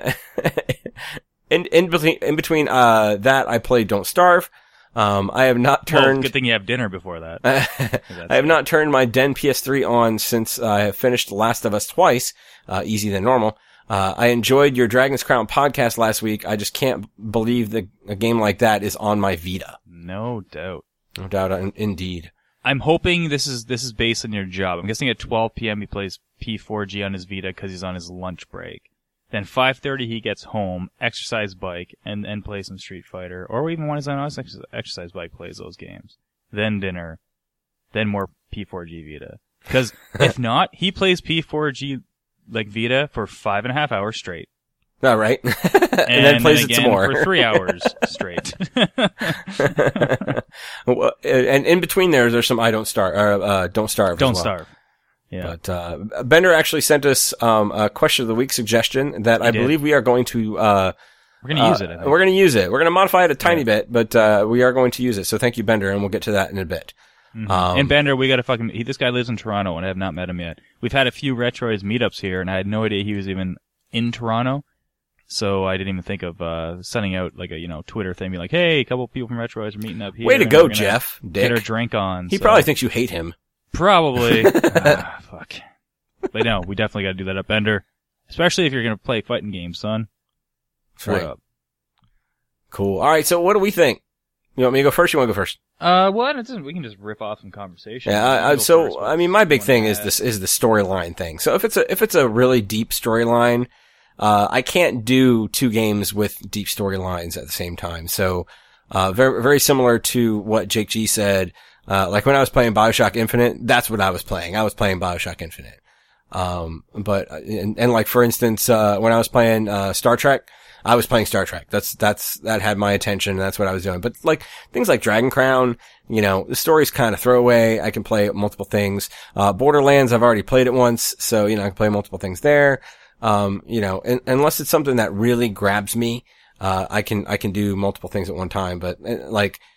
in between, that I play Don't Starve. I have not turned... Well, good thing you have dinner before that. I have not turned my Den PS3 on since I have finished Last of Us twice, easy than normal. I enjoyed your Dragon's Crown podcast last week. I just can't believe a game like that is on my Vita. No doubt. No doubt, indeed. I'm hoping this is based on your job. I'm guessing at 12 p.m. he plays P4G on his Vita because he's on his lunch break. Then 5:30 he gets home, Exercise Bike, and plays some Street Fighter. Or even when he's on his Exercise Bike, plays those games. Then dinner. Then more P4G Vita. Because if not, he plays P4G like Vita for 5.5 hours straight. All right. and then plays it some more. For 3 hours straight. And in between there's some Don't Starve. Don't Starve. Yeah. But, Bender actually sent us, a question of the week suggestion that I believe we are going to, we're going to use it. We're going to use it. We're going to modify it a tiny bit, but, we are going to use it. So thank you, Bender, and we'll get to that in a bit. Mm-hmm. And Bender, we gotta this guy lives in Toronto and I have not met him yet. We've had a few Retroids meetups here and I had no idea he was even in Toronto. So I didn't even think of, sending out like a, Twitter thing, be like, hey, a couple of people from Retroids are meeting up here. Way to go, Jeff. Get our drink on. He probably thinks you hate him. Probably. Fuck. But no, we definitely gotta do that up, Bender. Especially if you're gonna play fighting games, son. That's right. Up. Cool. Alright, so what do we think? You want me to go first? You want to go first? Well, we can just rip off some conversation. Yeah, I mean, my big thing is the storyline thing. So if it's a really deep storyline, I can't do two games with deep storylines at the same time. So, very, very similar to what Jake G said. Like when I was playing BioShock Infinite, that's what I was playing. I was playing BioShock Infinite. But like for instance, when I was playing, Star Trek, I was playing Star Trek. That had my attention. And that's what I was doing. But like things like Dragon Crown, the story's kind of throwaway. I can play multiple things. Borderlands, I've already played it once. So, I can play multiple things there. Unless it's something that really grabs me, I can do multiple things at one time. But like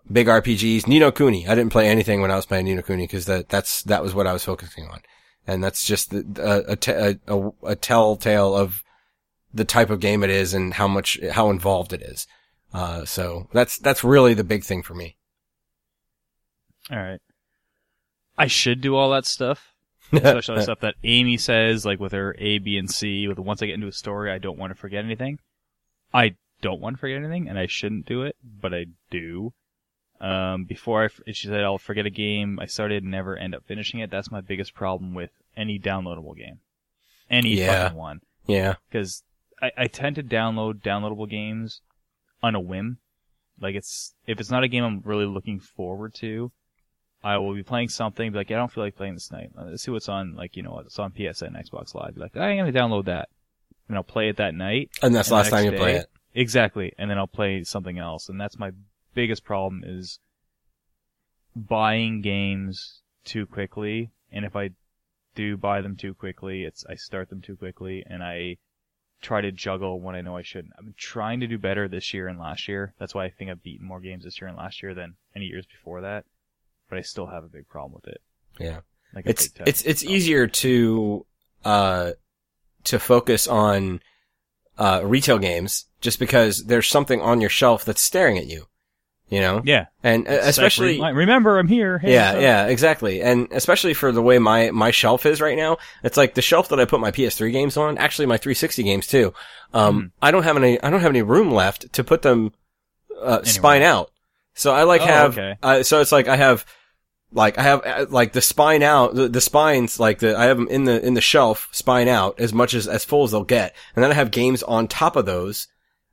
big RPGs. Ni no Kuni. I didn't play anything when I was playing Ni no Kuni because that was what I was focusing on. And that's just a telltale of the type of game it is and how involved it is. So that's really the big thing for me. All right. I should do all that stuff. Especially the stuff that Amy says, like with her A, B, and C. Once I get into a story, I don't want to forget anything. I don't want to forget anything, and I shouldn't do it, but I do. She said I'll forget a game I started and never end up finishing it. That's my biggest problem with any downloadable game. Any fucking one. Yeah. Because I tend to download downloadable games on a whim. Like if it's not a game I'm really looking forward to, I will be playing something, be like, I don't feel like playing this night. Let's see what's on, like, it's on PSN, Xbox Live. Be like, I'm going to download that. And I'll play it that night. And that's the last time you play it. Exactly. And then I'll play something else. And that's my biggest problem is buying games too quickly. And if I do buy them too quickly, I start them too quickly, and I try to juggle when I know I shouldn't. I've been trying to do better this year and last year. That's why I think I've beaten more games this year and last year than any years before that. But I still have a big problem with it. Yeah. Like it's easier to focus on retail games just because there's something on your shelf that's staring at you. Yeah. And especially like, remember, I'm here. Hey, yeah, exactly. And especially for the way my shelf is right now, it's like the shelf that I put my PS3 games on, actually my 360 games too. I don't have any room left to put them spine out. So I so it's like I have the spine out, the spines, I have them in the shelf, spine out, as much as full as they'll get. And then I have games on top of those,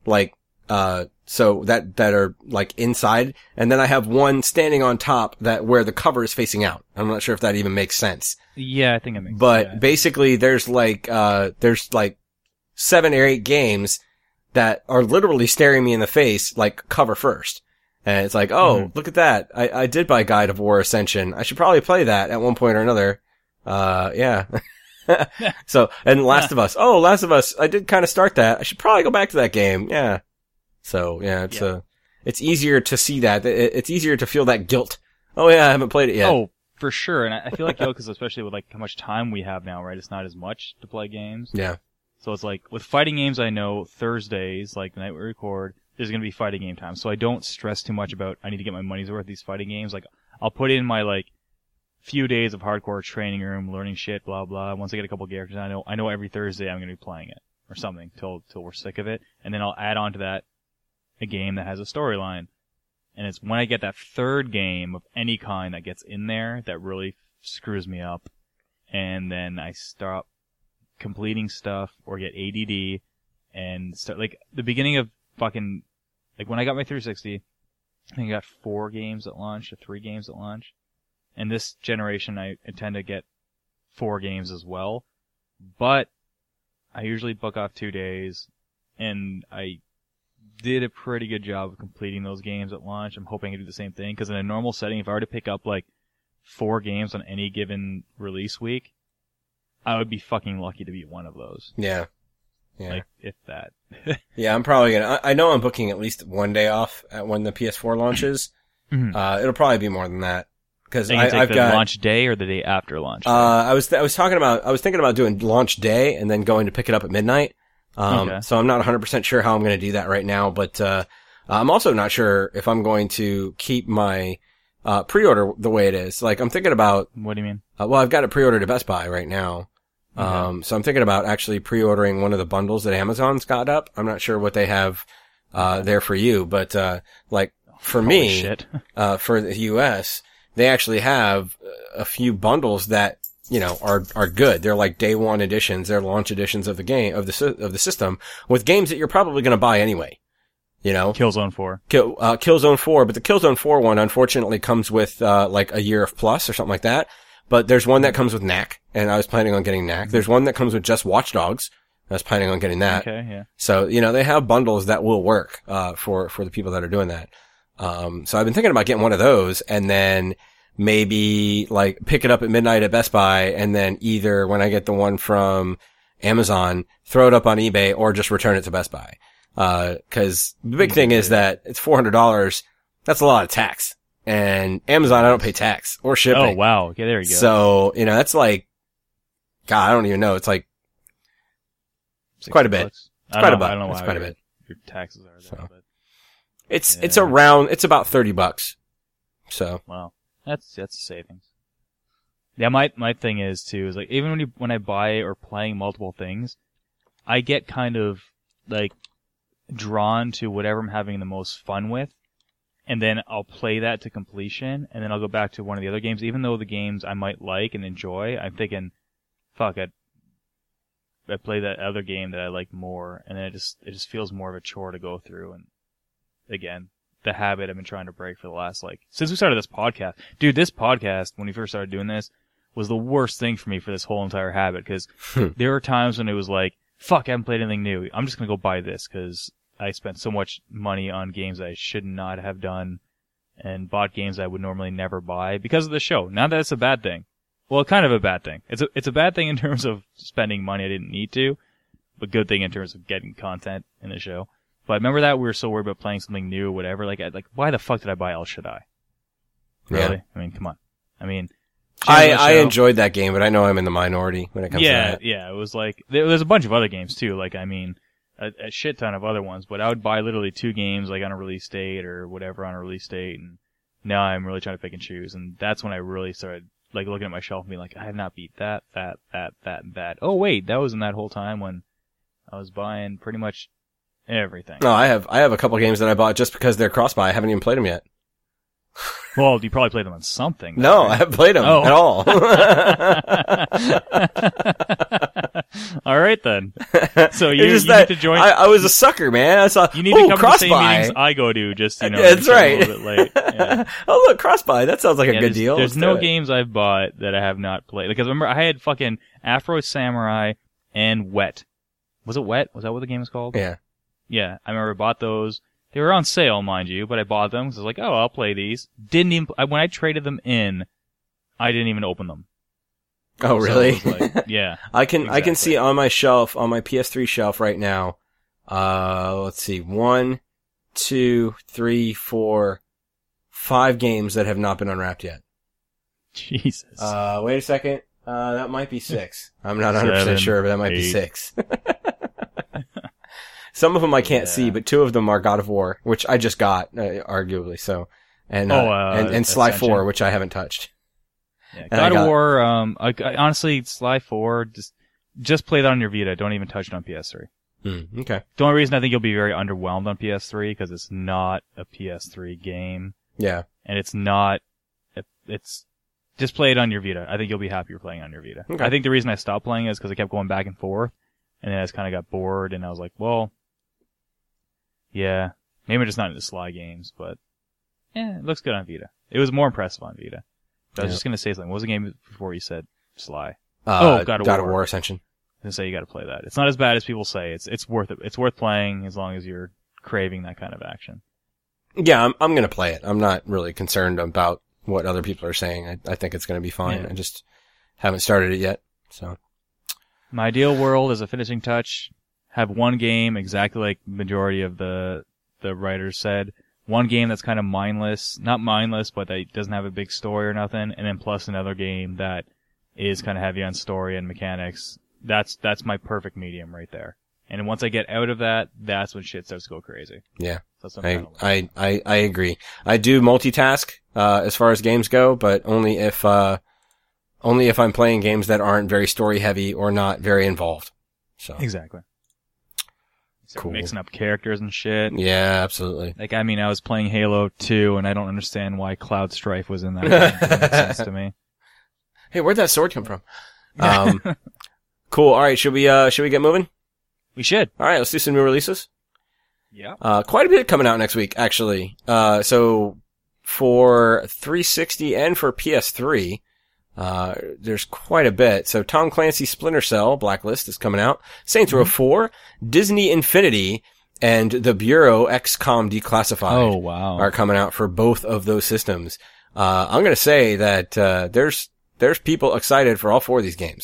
so that are like inside. And then I have one standing on top where the cover is facing out. I'm not sure if that even makes sense. Yeah, I think it makes sense. But basically there's 7 or 8 games that are literally staring me in the face, like cover first. And it's like, look at that. I did buy God of War Ascension. I should probably play that at one point or another. Yeah. So, and Last of Us. I did kind of start that. I should probably go back to that game. Yeah. So, yeah, it's easier to see that. It's easier to feel that guilt. Oh yeah, I haven't played it yet. Oh, for sure. And I feel like guilt, because especially with like how much time we have now, right? It's not as much to play games. Yeah. So it's like, with fighting games, I know Thursdays, like the night we record, there's going to be fighting game time. So I don't stress too much about, I need to get my money's worth these fighting games. Like, I'll put in my, few days of hardcore training room, learning shit, blah, blah. Once I get a couple characters, I know every Thursday I'm going to be playing it. Or something, till we're sick of it. And then I'll add on to that a game that has a storyline. And it's when I get that third game of any kind that gets in there that really screws me up. And then I stop completing stuff or get ADD and start, the beginning of fucking, when I got my 360, I think I got 4 games at launch, or 3 games at launch. And this generation, I intend to get 4 games as well. But I usually book off 2 days, and I did a pretty good job of completing those games at launch. I'm hoping I do the same thing, because in a normal setting, if I were to pick up 4 games on any given release week, I would be fucking lucky to beat one of those. Yeah. If that. Yeah, I'm probably gonna, I know I'm booking at least 1 day off when the PS4 launches. Mm-hmm. It'll probably be more than that. Cause I've got launch day or the day after launch day? I was thinking about doing launch day and then going to pick it up at midnight. Okay. So I'm not 100% sure how I'm going to do that right now, but, I'm also not sure if I'm going to keep my, pre-order the way it is. I'm thinking about. What do you mean? Well, I've got it pre-ordered at Best Buy right now. Okay. So I'm thinking about actually pre-ordering one of the bundles that Amazon's got up. I'm not sure what they have, there for you, but, for me, shit. For the US, they actually have a few bundles that, are good. They're like day one editions. They're launch editions of the game, of the system with games that you're probably going to buy anyway. Killzone 4. Killzone 4, but the Killzone 4 one unfortunately comes with, a year of plus or something like that. But there's one that comes with Knack, and I was planning on getting Knack. There's one that comes with just Watch Dogs. I was planning on getting that. Okay, yeah. So, they have bundles that will work, for the people that are doing that. So I've been thinking about getting one of those and then maybe pick it up at midnight at Best Buy and then either when I get the one from Amazon, throw it up on eBay or just return it to Best Buy. Cause the big thing is that it's $400 That's a lot of tax. And Amazon, I don't pay tax or shipping. Oh, wow. Yeah, there you go. So, that's like, God, I don't even know. It's like, quite a bit. $60. It's quite a bit. I don't know It's why quite a bit. your taxes are there, So. but It's Yeah. it's about $30. So. wow. That's a savings. Yeah, my thing is too, is like, even when I buy or playing multiple things, I get kind of, like, drawn to whatever I'm having the most fun with, and then I'll play that to completion, and then I'll go back to one of the other games, even though the games I might like and enjoy, I'm thinking, fuck, I play that other game that I like more, and then it just feels more of a chore to go through, and again, the habit I've been trying to break for the last, like, since we started this podcast. Dude, this podcast, when we first started doing this, was the worst thing for me for this whole entire habit, because there were times when it was like, fuck, I haven't played anything new. I'm just gonna go buy this, because I spent so much money on games I should not have done, and bought games I would normally never buy because of the show. Not that it's a bad thing. Well, kind of a bad thing. It's a bad thing in terms of spending money I didn't need to, but good thing in terms of getting content in the show. But remember that we were so worried about playing something new or whatever. Like why the fuck did I buy El Shaddai? Really? Yeah. I mean, come on. I mean, I enjoyed that game, but I know I'm in the minority when it comes to that. Yeah, it was like, there's a bunch of other games too, like, I mean, a shit ton of other ones, but I would buy literally 2 games, like, on a release date or whatever on a release date, and now I'm really trying to pick and choose, and that's when I really started, like, looking at my shelf and being like, I have not beat that, and that. Oh wait, that was in that whole time when I was buying pretty much everything. No, I have a couple games that I bought just because they're cross-buy. I haven't even played them yet. Well, you probably played them on something. No, I haven't played them at all. All right then. So you need to join. I was a sucker, man. I saw. You need to come to the same cross-buy. meetings I go to. Just That's right. A little bit late. Yeah. Oh look, cross-buy. That sounds like a good deal. There's Let's no do it. games I've bought that I have not played. Because remember, I had fucking Afro Samurai and Wet. Was it Wet? Was that what the game was called? Yeah. Yeah, I remember I bought those. They were on sale, mind you, but I bought them because I was like, oh, I'll play these. Didn't even, when I traded them in, I didn't even open them. Oh really? So it was like, yeah. I can exactly. see on my shelf, on my PS3 shelf right now. Let's see, 1, 2, 3, 4, 5 games that have not been unwrapped yet. Jesus. Wait a second. That might be 6. I'm not 100% 7, sure, but that might 8. be 6. Some of them I can't see, but 2 of them are God of War, which I just got, arguably, so. And Sly Ascension. 4, which I haven't touched. Yeah, And I God got- of War, I honestly, Sly 4, just play that on your Vita. Don't even touch it on PS3. Okay. The only reason I think you'll be very underwhelmed on PS3, because it's not a PS3 game, Yeah. and it's just play it on your Vita. I think you'll be happier playing on your Vita. Okay. I think the reason I stopped playing it is because I kept going back and forth, and then I just kind of got bored, and I was like, well, yeah, maybe I'm just not into Sly games, but yeah, it looks good on Vita. It was more impressive on Vita. But I was just gonna say something. What was the game before you said Sly? God of God of War. War Ascension. I was gonna say you gotta play that. It's not as bad as people say. It's worth it. It's worth playing as long as you're craving that kind of action. Yeah, I'm gonna play it. I'm not really concerned about what other people are saying. I think it's gonna be fine. Yeah. I just haven't started it yet, so. My ideal world as a finishing touch, have one game exactly like majority of the writers said. One game that's kind of mindless, not mindless, but that doesn't have a big story or nothing, and then plus another game that is kind of heavy on story and mechanics. That's my perfect medium right there. And once I get out of that, that's when shit starts to go crazy. Yeah. That's what I'm I agree. I do multitask, as far as games go, but only if I'm playing games that aren't very story heavy or not very involved. So. Exactly. So Cool. mixing up characters and shit. Yeah, absolutely. Like, I mean, I was playing Halo 2, and I don't understand why Cloud Strife was in that game. It doesn't make sense to me. Hey, where'd that sword come from? Cool. All right. Should we get moving? We should. All right. Let's do some new releases. Yeah. Quite a bit coming out next week, actually. So for 360 and for PS3, there's quite a bit. So Tom Clancy's Splinter Cell Blacklist is coming out. Saints Row 4, Disney Infinity, and the Bureau XCOM Declassified. Oh, wow. Are coming out for both of those systems. I'm gonna say that, there's people excited for all 4 of these games.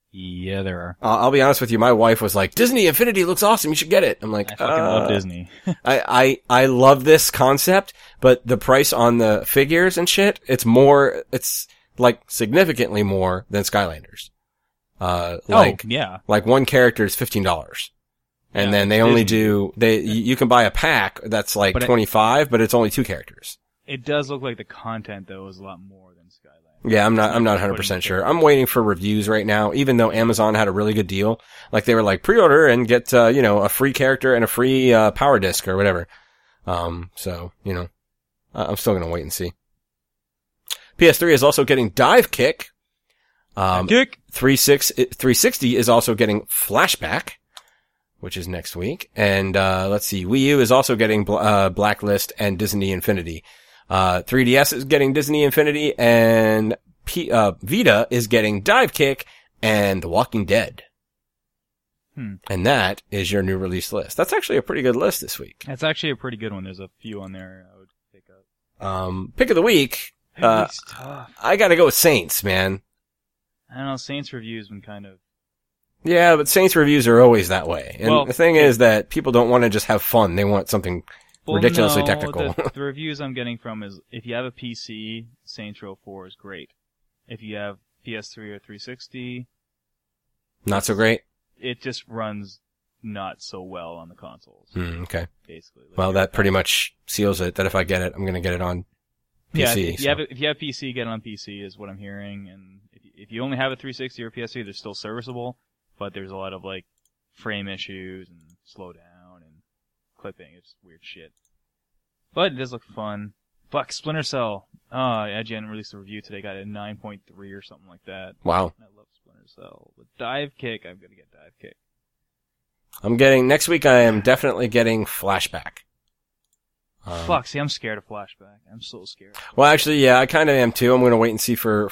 Yeah, there are. I'll be honest with you. My wife was like, Disney Infinity looks awesome. You should get it. I'm like, I fucking love Disney. I love this concept, but the price on the figures and shit, it's like significantly more than Skylanders. Yeah. Like one character is $15. And then they only you can buy a pack that's like $25, but it's only 2 characters. It does look like the content though is a lot more than Skylanders. Yeah, I'm not 100% sure. I'm waiting for reviews right now, even though Amazon had a really good deal. Like they were like pre-order and get, a free character and a free, power disc or whatever. So, I'm still gonna wait and see. PS3 is also getting Dive Kick. Kick! 360 is also getting Flashback, which is next week. And, let's see, Wii U is also getting, Blacklist and Disney Infinity. 3DS is getting Disney Infinity and, Vita is getting Dive Kick and The Walking Dead. And that is your new release list. That's actually a pretty good list this week. That's actually a pretty good one. There's a few on there I would pick up. Pick of the week. I gotta go with Saints, man. I don't know, Saints reviews been kind of... Yeah, but Saints reviews are always that way. And the thing is that people don't want to just have fun. They want something ridiculously technical. The reviews I'm getting from is, if you have a PC, Saints Row 4 is great. If you have PS3 or 360... Not so great? It just runs not so well on the consoles. Okay. Basically. Well, that pretty much seals it, that if I get it, I'm gonna get it on PC. Yeah, if you have PC, get it on PC is what I'm hearing. And if you only have a 360 or PS3, they're still serviceable, but there's a lot of like frame issues and slowdown and clipping. It's weird shit. But it does look fun. Fuck, Splinter Cell. IGN released a review today, got a 9.3 or something like that. Wow. I love Splinter Cell. With Dive Kick, I'm gonna get Dive Kick. Next week I am definitely getting Flashback. Fuck, see, I'm scared of Flashback. I'm so scared. Well, actually, yeah, I kind of am too. I'm going to wait and see for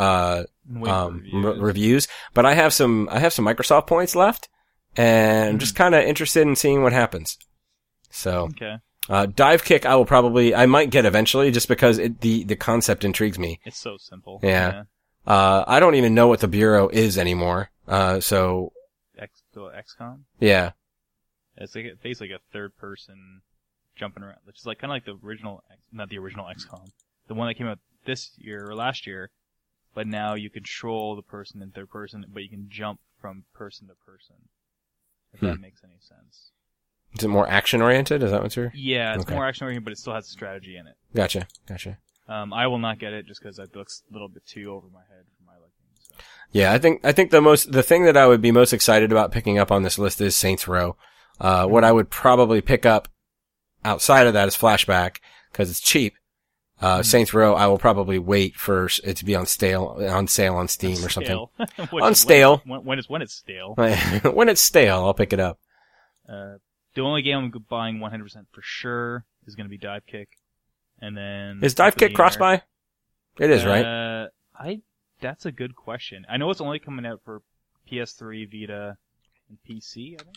reviews. But I have some Microsoft points left, and I'm just kind of interested in seeing what happens. So, okay. Dive Kick I might get eventually, just because the concept intrigues me. It's so simple. Yeah. I don't even know what the Bureau is anymore. So. XCOM? Yeah. It's basically a third person jumping around, which is like kind of like the original, not the original XCOM, the one that came out this year or last year, but now you control the person in third person, but you can jump from person to person. If that makes any sense. Is it more action oriented? Is that what you're? Yeah, it's more action oriented, but it still has strategy in it. Gotcha. I will not get it just because it looks a little bit too over my head for my liking. So. Yeah, I think the thing that I would be most excited about picking up on this list is Saints Row. What I would probably pick up outside of that is Flashback, because it's cheap. Saints Row, I will probably wait for it to be on sale on Steam or something. On stale. When it's stale. When it's stale, I'll pick it up. The only game I'm buying 100% for sure is going to be Dive Kick. And then... Is Dive Kick cross-buy? It is, right? That's a good question. I know it's only coming out for PS3, Vita, and PC, I think.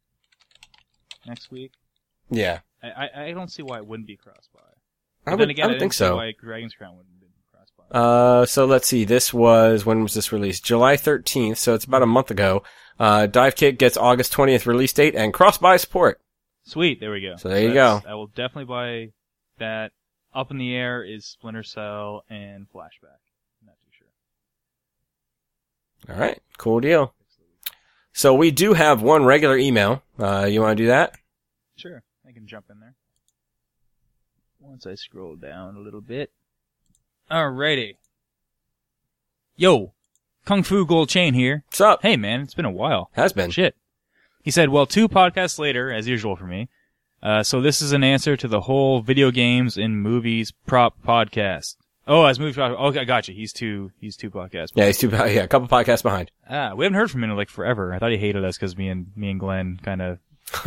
Next week. Yeah. I don't see why it wouldn't be cross-buy. I would think so. Why Dragon's Crown wouldn't be cross-buy. So let's see. When was this released? July 13th, so it's about a month ago. Dive Kick gets August 20th release date and cross-buy support. Sweet, there we go. So there you go. I will definitely buy that. Up in the air is Splinter Cell and Flashback. I'm not too sure. Alright, cool deal. So we do have one regular email. You want to do that? Sure, I can jump in there. Once I scroll down a little bit. Alrighty. Yo, Kung Fu Gold Chain here. What's up? Hey man, it's been a while. Has been. Shit. He said, well, 2 podcasts later, as usual for me. So this is an answer to the whole video games and movies prop podcast. Oh, as movie prop. Okay, I got you. He's two podcasts behind. Yeah, a couple podcasts behind. We haven't heard from him in like forever. I thought he hated us because me and Glenn kind of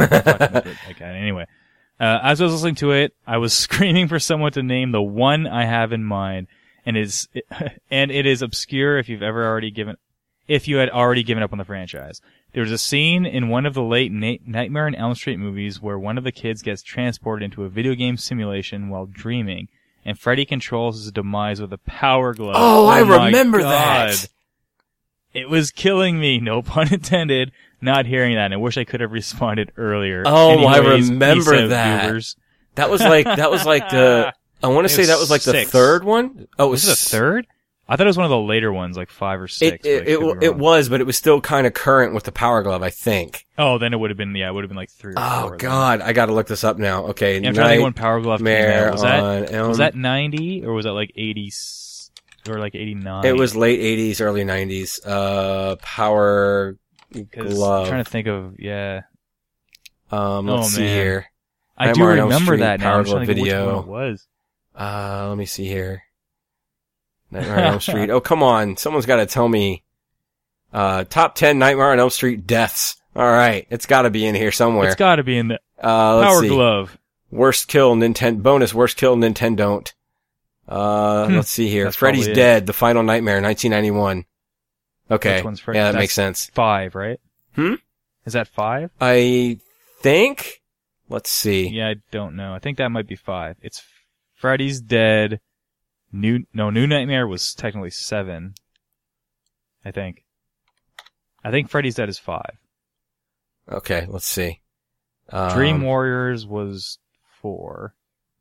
anyway. As I was listening to it, I was screaming for someone to name the one I have in mind, and it is obscure if you had already given up on the franchise. There's a scene in one of the late Nightmare on Elm Street movies where one of the kids gets transported into a video game simulation while dreaming, and Freddy controls his demise with a power glove. Oh, I remember that. It was killing me, no pun intended, not hearing that, and I wish I could have responded earlier. Oh, I Anyways, remember peace out, that. viewers. That was like the, I want to say that was like the 6. third one. Oh, it was Was it the third? I thought it was one of the later ones, like 5 or 6. It was, but it was still kind of current with the Power Glove, I think. Oh, then it would have been, it would have been like 3 or 4. Oh God, I got to look this up now. Okay, Yeah, I'm trying to think when Power Glove came Nightmare out. Was on that 90 or was that like 80 or like 89? It was late 80s, early 90s. Power 'Cause Glove. I'm trying to think of, yeah. Let's see man. here. I do Nightmare on Elm remember Street, that now. Power I'm trying Glove to think of video. which one it was. Let me see here. Nightmare on Elm Street. Oh, come on. Someone's got to tell me. Top 10 Nightmare on Elm Street deaths. All right. It's got to be in here somewhere. It's got to be in the Let's Power see. Glove. Worst kill Nintendo, bonus worst kill Nintendo. Let's see here. That's Freddy's probably Dead, The Final Nightmare, 1991. Okay. Which one's Freddy? Yeah, that That's makes sense. 5, right? Is that 5? I think. Let's see. Yeah, I don't know. I think that might be 5. It's Freddy's Dead. New Nightmare was technically 7. I think Freddy's Dead is 5. Okay, let's see. Dream Warriors was 4.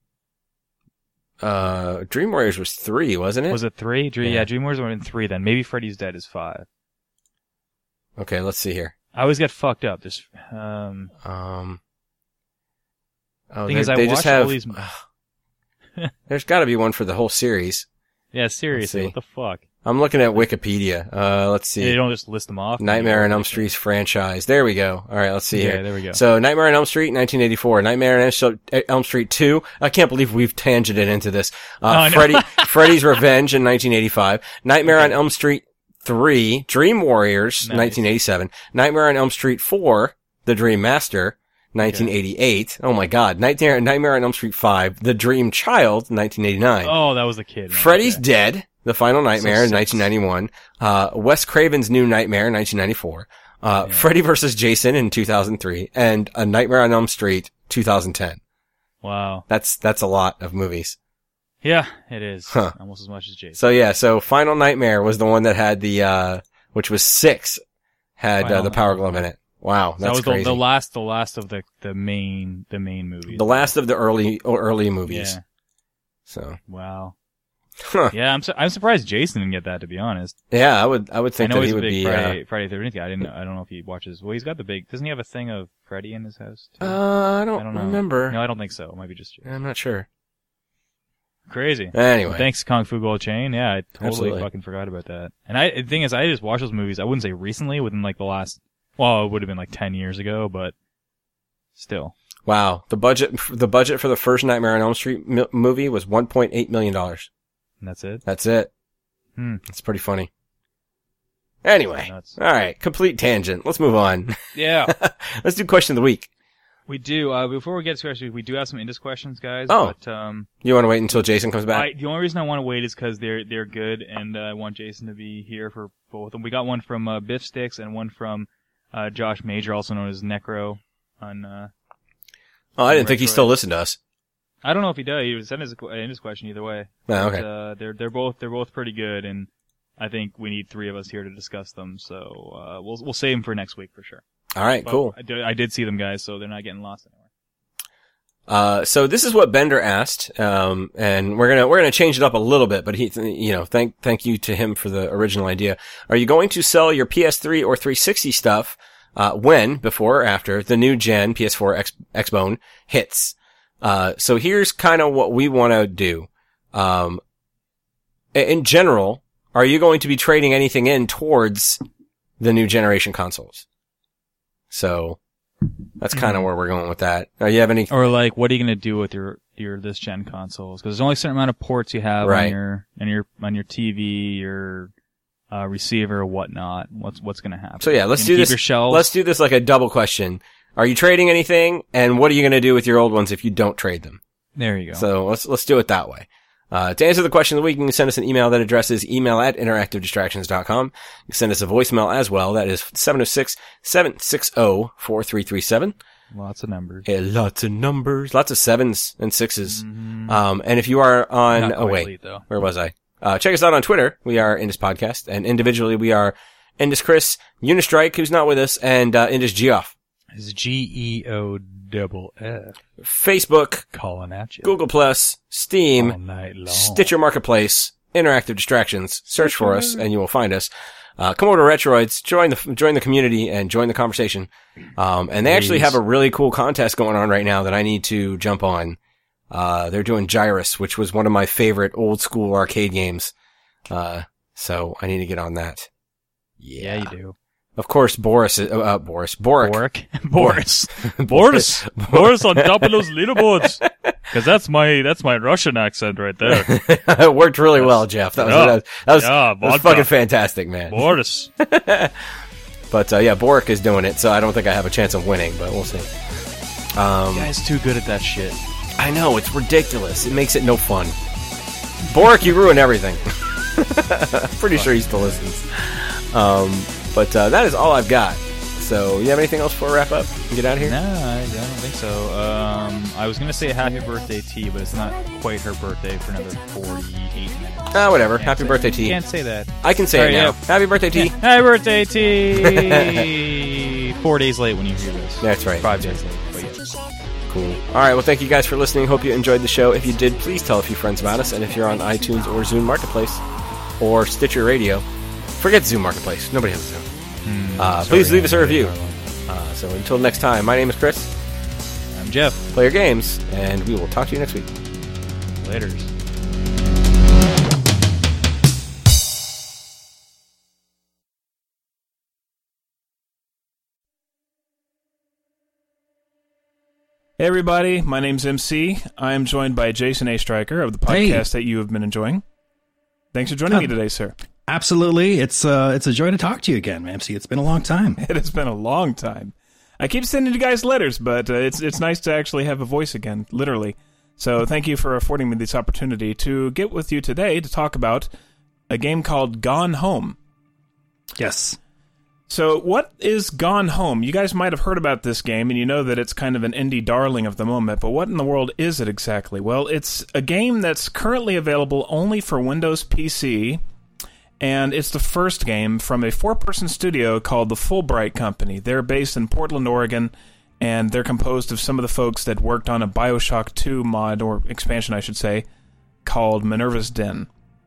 Dream Warriors was 3, wasn't it? Was it 3? Yeah. Dream Warriors were in 3 then. Maybe Freddy's Dead is 5. Okay, let's see here. I always get fucked up. There's, thing is, I they just watch have. all these. There's got to be one for the whole series. Yeah, seriously, see. what the fuck? I'm looking at Wikipedia. Let's see. They don't just list them off. Nightmare on Elm Street franchise. There we go. All right, let's see Yeah, here. there we go. So Nightmare on Elm Street, 1984. Nightmare on Elm Street 2. I can't believe we've tangented into this. I know. Freddy's Revenge in 1985. Nightmare on Elm Street 3. Dream Warriors, Nice. 1987. Nightmare on Elm Street 4. The Dream Master, 1988. Oh my God. Nightmare on Elm Street 5. The Dream Child, 1989. Oh, that was the kid. man. Freddy's Okay. Dead, The Final Nightmare, So 1991. Wes Craven's New Nightmare, 1994. Freddy vs. Jason in 2003. And A Nightmare on Elm Street, 2010. Wow. That's a lot of movies. Yeah, it is. Huh. Almost as much as Jason. So yeah, so Final Nightmare was the one that had which was 6, had Final the Power Glove in it. Wow, that that's was crazy. the last of the main movies. The last of the early movies. Yeah. So. Wow. Huh. Yeah, I'm surprised Jason didn't get that, to be honest. Yeah, I would think I know that he's he a would big be, Friday 13th guy. I don't know if he watches. Well, he's got the big. Doesn't he have a thing of Freddy in his house? Too? I I don't know. remember. No, I don't think so. It might be just I'm not sure. crazy. Anyway. Thanks, Kung Fu Gold Chain. Yeah, I totally Absolutely. fucking forgot about that. And the thing is, I just watched those movies. I wouldn't say recently, within like the last. Well, it would have been like 10 years ago, but still. Wow. The budget for the first Nightmare on Elm Street movie was $1.8 million. And that's it. That's it. It's pretty funny. Anyway. Nuts. Alright. Complete tangent. Let's move on. Yeah. Let's do question of the week. We do. Before we get to questions, we do have some Indus questions, guys. Oh. But, You want to wait until Jason comes back? the only reason I want to wait is because they're good, and I want Jason to be here for both of them. We got one from Biff Sticks and one from Josh Major, also known as Necro. On I didn't think he Retroid. still listened to us. I don't know if he does. He would send us in his question either way. Oh, okay. But, they're both pretty good, and I think we need 3 of us here to discuss them. So we'll save them for next week for sure. Alright, But cool. I did see them, guys, so they're not getting lost anywhere. So this is what Bender asked, and we're gonna change it up a little bit, but thank you to him for the original idea. Are you going to sell your PS3 or 360 stuff, before or after the new gen PS4 Xbone hits? So here's kind of what we want to do. In general, are you going to be trading anything in towards the new generation consoles? So that's kind of where we're going with that. You have any? Or like, what are you gonna do with your this gen consoles? Because there's only a certain amount of ports you have Right. on your TV, your receiver, or whatnot. What's gonna happen? So yeah, let's You do gonna this. keep your shelves? Let's do this like a double question. Are you trading anything? And what are you going to do with your old ones if you don't trade them? There you go. So let's do it that way. To answer the question of the week, you can send us an email. That address is email@interactivedistractions.com. You can send us a voicemail as well. That is 706-760-4337. Lots of numbers. Yeah, lots of numbers, lots of 7s and 6s. And if you are on, Not quite late, though. where was I? Check us out on Twitter. We are Indus Podcast, and individually we are Indus Chris, Unistrike, who's not with us, and Indus Geoff. It's GEOFF. Facebook, Calling at you. Google Plus, All Steam, night long. Stitcher Marketplace, Interactive Distractions. Search for us and you will find us. Come over to Retroids, join the community and join the conversation. And they actually have a really cool contest going on right now that I need to jump on. They're doing Gyrus, which was one of my favorite old school arcade games. So I need to get on that. Yeah, you do. Of course, Boric. Boris on top of those leaderboards. Because that's my Russian accent right there. It worked really well, Jeff. That was fucking fantastic, man. Boris. But yeah, Boric is doing it, so I don't think I have a chance of winning, but we'll see. The guy's too good at that shit. I know, it's ridiculous. It makes it no fun. Boric, you ruin everything. Pretty sure he still listens. But that is all I've got. So, you have anything else before we wrap up and get out of here? No, I don't think so. I was going to say happy birthday T, but it's not quite her birthday for another 48 minutes. Whatever. Happy birthday T. Can't say that. I can say it now. Happy birthday T. Happy birthday T. 4 days late when you hear this. That's right. 5 days late. But yeah. Cool. Alright, well thank you guys for listening. Hope you enjoyed the show. If you did, please tell a few friends about us. And if you're on iTunes or Zune Marketplace or Stitcher Radio, forget Zune Marketplace. Nobody has a Zune. Please leave us a review. So until next time, my name is Chris. I'm Jeff. Play your games, and we will talk to you next week. Laters. Hey everybody, my name's MC. I am joined by Jason A. Stryker of the podcast that you have been enjoying. Thanks for joining me today, sir. Absolutely. It's a joy to talk to you again, MC. It's been a long time. It has been a long time. I keep sending you guys letters, but it's nice to actually have a voice again, literally. So thank you for affording me this opportunity to get with you today to talk about a game called Gone Home. Yes. So what is Gone Home? You guys might have heard about this game, and you know that it's kind of an indie darling of the moment, but what in the world is it exactly? Well, it's a game that's currently available only for Windows PC, and it's the first game from a 4-person studio called the Fulbright Company. They're based in Portland, Oregon, and they're composed of some of the folks that worked on a BioShock 2 mod, or expansion, I should say, called Minerva's Den.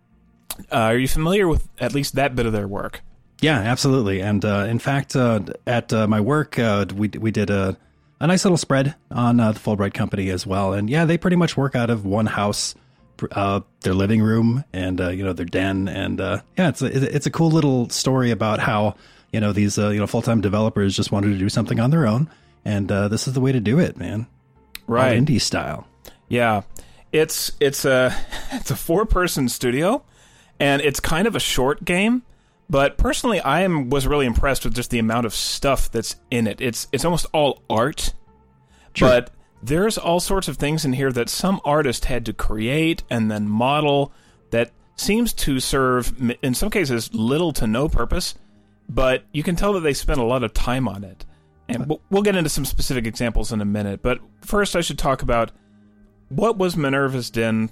Are you familiar with at least that bit of their work? Yeah, absolutely. And in fact, at my work, we did a nice little spread on the Fulbright Company as well. And yeah, they pretty much work out of one house, their living room and their den. And yeah, it's a cool little story about how these full-time developers just wanted to do something on their own, and this is the way to do it, man. Right, all indie style. Yeah, it's a 4-person studio, and it's kind of a short game. But personally, I was really impressed with just the amount of stuff that's in it. It's almost all art, sure. But there's all sorts of things in here that some artist had to create and then model that seems to serve, in some cases, little to no purpose, but you can tell that they spent a lot of time on it. And we'll get into some specific examples in a minute, but first I should talk about what was Minerva's Den,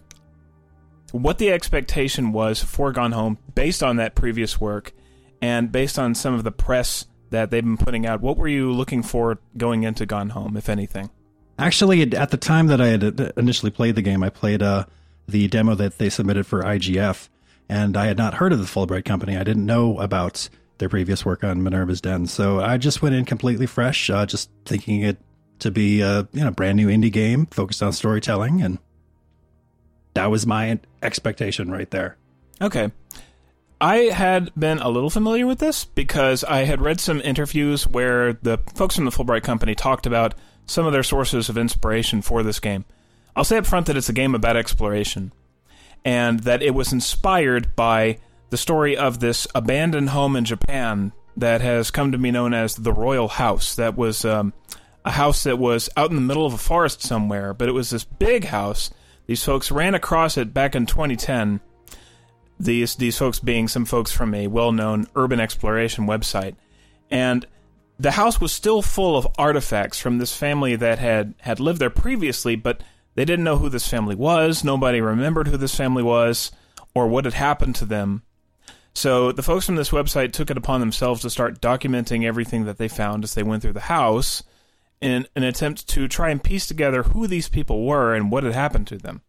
what the expectation was for Gone Home based on that previous work, and based on some of the press that they've been putting out. What were you looking for going into Gone Home, if anything? Actually, at the time that I had initially played the game, I played the demo that they submitted for IGF, and I had not heard of the Fulbright Company. I didn't know about their previous work on Minerva's Den, so I just went in completely fresh, just thinking it to be a brand new indie game focused on storytelling, and that was my expectation right there. Okay. I had been a little familiar with this because I had read some interviews where the folks from the Fulbright Company talked about some of their sources of inspiration for this game. I'll say up front that it's a game about exploration, and that it was inspired by the story of this abandoned home in Japan that has come to be known as the Royal House. That was a house that was out in the middle of a forest somewhere, but it was this big house. These folks ran across it back in 2010, these folks being some folks from a well-known urban exploration website. And the house was still full of artifacts from this family that had lived there previously, but they didn't know who this family was. Nobody remembered who this family was or what had happened to them. So the folks from this website took it upon themselves to start documenting everything that they found as they went through the house in an attempt to try and piece together who these people were and what had happened to them.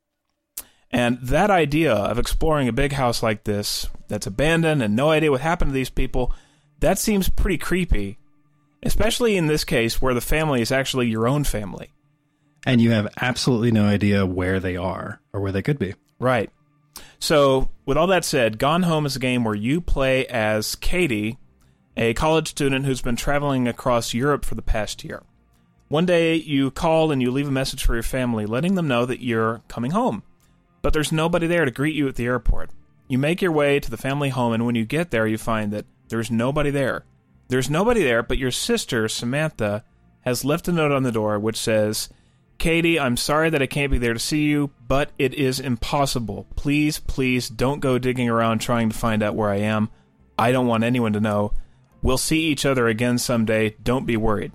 And that idea of exploring a big house like this that's abandoned and no idea what happened to these people, that seems pretty creepy, especially in this case where the family is actually your own family. And you have absolutely no idea where they are or where they could be. Right. So, with all that said, Gone Home is a game where you play as Katie, a college student who's been traveling across Europe for the past year. One day, you call and you leave a message for your family, letting them know that you're coming home. But there's nobody there to greet you at the airport. You make your way to the family home, and when you get there, you find that there's nobody there. There's nobody there, but your sister, Samantha, has left a note on the door which says, "Katie, I'm sorry that I can't be there to see you, but it is impossible. Please, please don't go digging around trying to find out where I am. I don't want anyone to know. We'll see each other again someday. Don't be worried."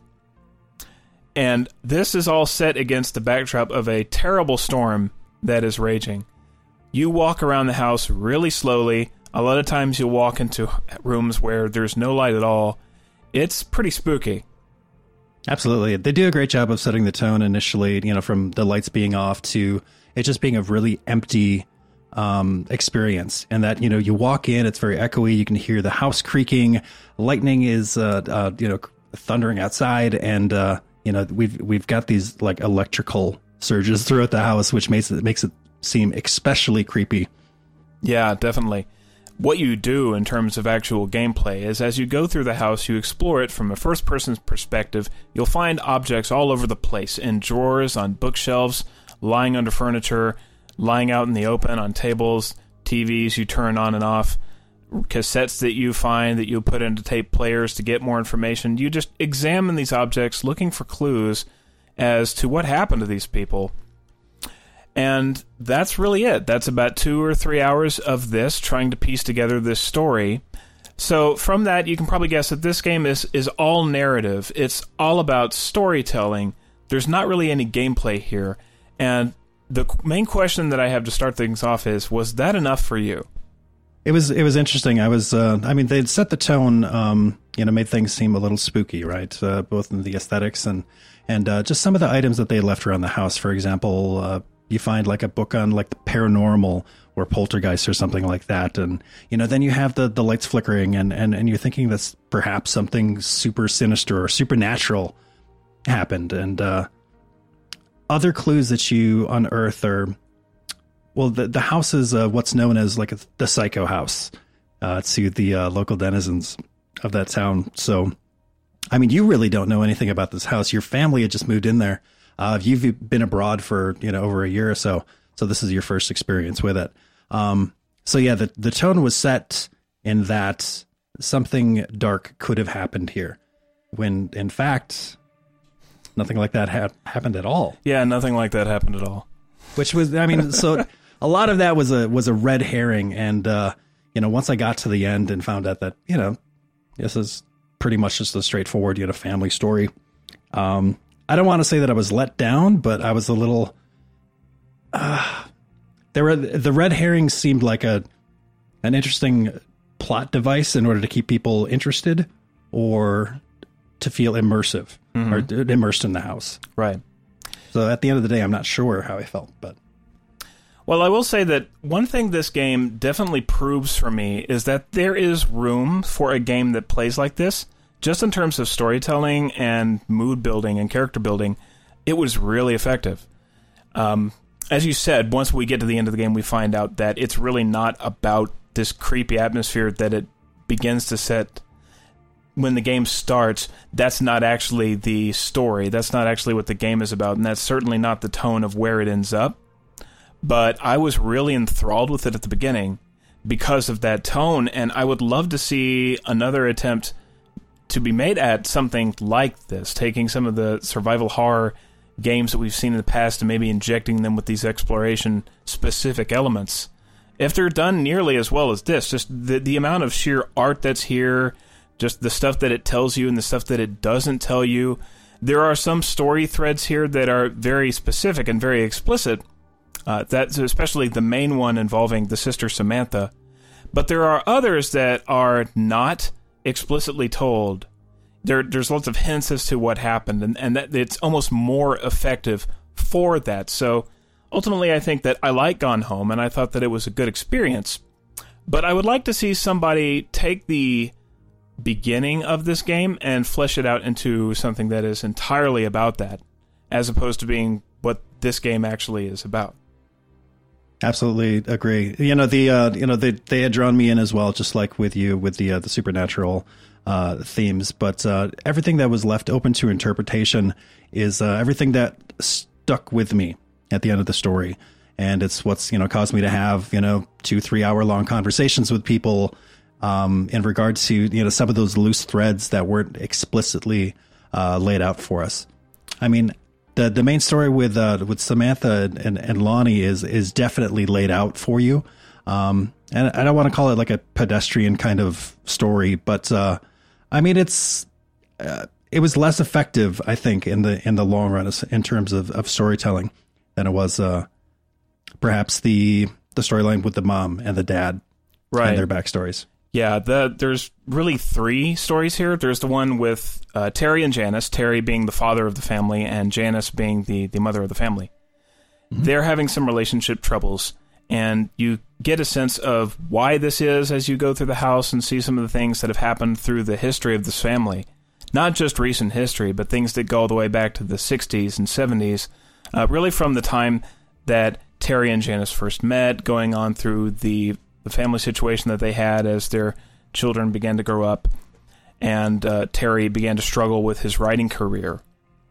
And this is all set against the backdrop of a terrible storm that is raging. You walk around the house really slowly. A lot of times you'll walk into rooms where there's no light at all. It's pretty spooky. Absolutely. They do a great job of setting the tone initially, from the lights being off to it just being a really empty experience. And that, you walk in, it's very echoey. You can hear the house creaking. Lightning is, thundering outside. And, we've got these like electrical surges throughout the house, which makes it seem especially creepy. Yeah, definitely. What you do in terms of actual gameplay is as you go through the house, you explore it from a first-person perspective. You'll find objects all over the place, in drawers, on bookshelves, lying under furniture, lying out in the open on tables, TVs you turn on and off, cassettes that you find that you put into tape players to get more information. You just examine these objects looking for clues as to what happened to these people. And that's really it. That's about 2 or 3 hours of this, trying to piece together this story. So from that, you can probably guess that this game is all narrative. It's all about storytelling. There's not really any gameplay here. And the main question that I have to start things off is, was that enough for you? It was interesting. They'd set the tone, made things seem a little spooky, right? Both in the aesthetics and just some of the items that they left around the house. For example, you find like a book on like the paranormal or poltergeist or something like that. And, then you have the lights flickering and you're thinking that's perhaps something super sinister or supernatural happened. And other clues that you unearth are, well, the house is what's known as like the psycho house to the local denizens of that town. So, you really don't know anything about this house. Your family had just moved in there. You've been abroad for, over a year or so. So this is your first experience with it. The tone was set in that something dark could have happened here, when in fact, nothing like that happened at all. Yeah, nothing like that happened at all. Which was, so a lot of that was a red herring. And, once I got to the end and found out that, this is pretty much just a straightforward, family story. I don't want to say that I was let down, but I was a little, the red herrings seemed like an interesting plot device in order to keep people interested or to feel immersive or immersed in the house. Right. So at the end of the day, I'm not sure how I felt, but. Well, I will say that one thing this game definitely proves for me is that there is room for a game that plays like this. Just in terms of storytelling and mood building and character building, it was really effective. As you said, once we get to the end of the game, we find out that it's really not about this creepy atmosphere that it begins to set when the game starts. That's not actually the story. That's not actually what the game is about, and that's certainly not the tone of where it ends up. But I was really enthralled with it at the beginning because of that tone, and I would love to see another attempt to be made at something like this, taking some of the survival horror games that we've seen in the past and maybe injecting them with these exploration-specific elements. If they're done nearly as well as this, just the amount of sheer art that's here, just the stuff that it tells you and the stuff that it doesn't tell you. There are some story threads here that are very specific and very explicit, that's especially the main one involving the sister Samantha. But there are others that are not explicitly told. There's lots of hints as to what happened, and that it's almost more effective for that. So ultimately, I think that I like Gone Home, and I thought that it was a good experience. But I would like to see somebody take the beginning of this game and flesh it out into something that is entirely about that, as opposed to being what this game actually is about. Absolutely agree. They had drawn me in as well, just like with you with the supernatural themes. But everything that was left open to interpretation is everything that stuck with me at the end of the story, and it's what's caused me to have 2-3 hour long conversations with people in regards to some of those loose threads that weren't explicitly laid out for us. I mean, the main story with Samantha and Lonnie is definitely laid out for you, and I don't want to call it like a pedestrian kind of story, but I mean it was less effective, I think, in the long run in terms of storytelling than it was perhaps the storyline with the mom and the dad, right, and their backstories. Yeah, there's really 3 stories here. There's the one with Terry and Janice, Terry being the father of the family and Janice being the mother of the family. Mm-hmm. They're having some relationship troubles, and you get a sense of why this is as you go through the house and see some of the things that have happened through the history of this family. Not just recent history, but things that go all the way back to the 60s and 70s, really from the time that Terry and Janice first met, going on through the family situation that they had as their children began to grow up, and Terry began to struggle with his writing career.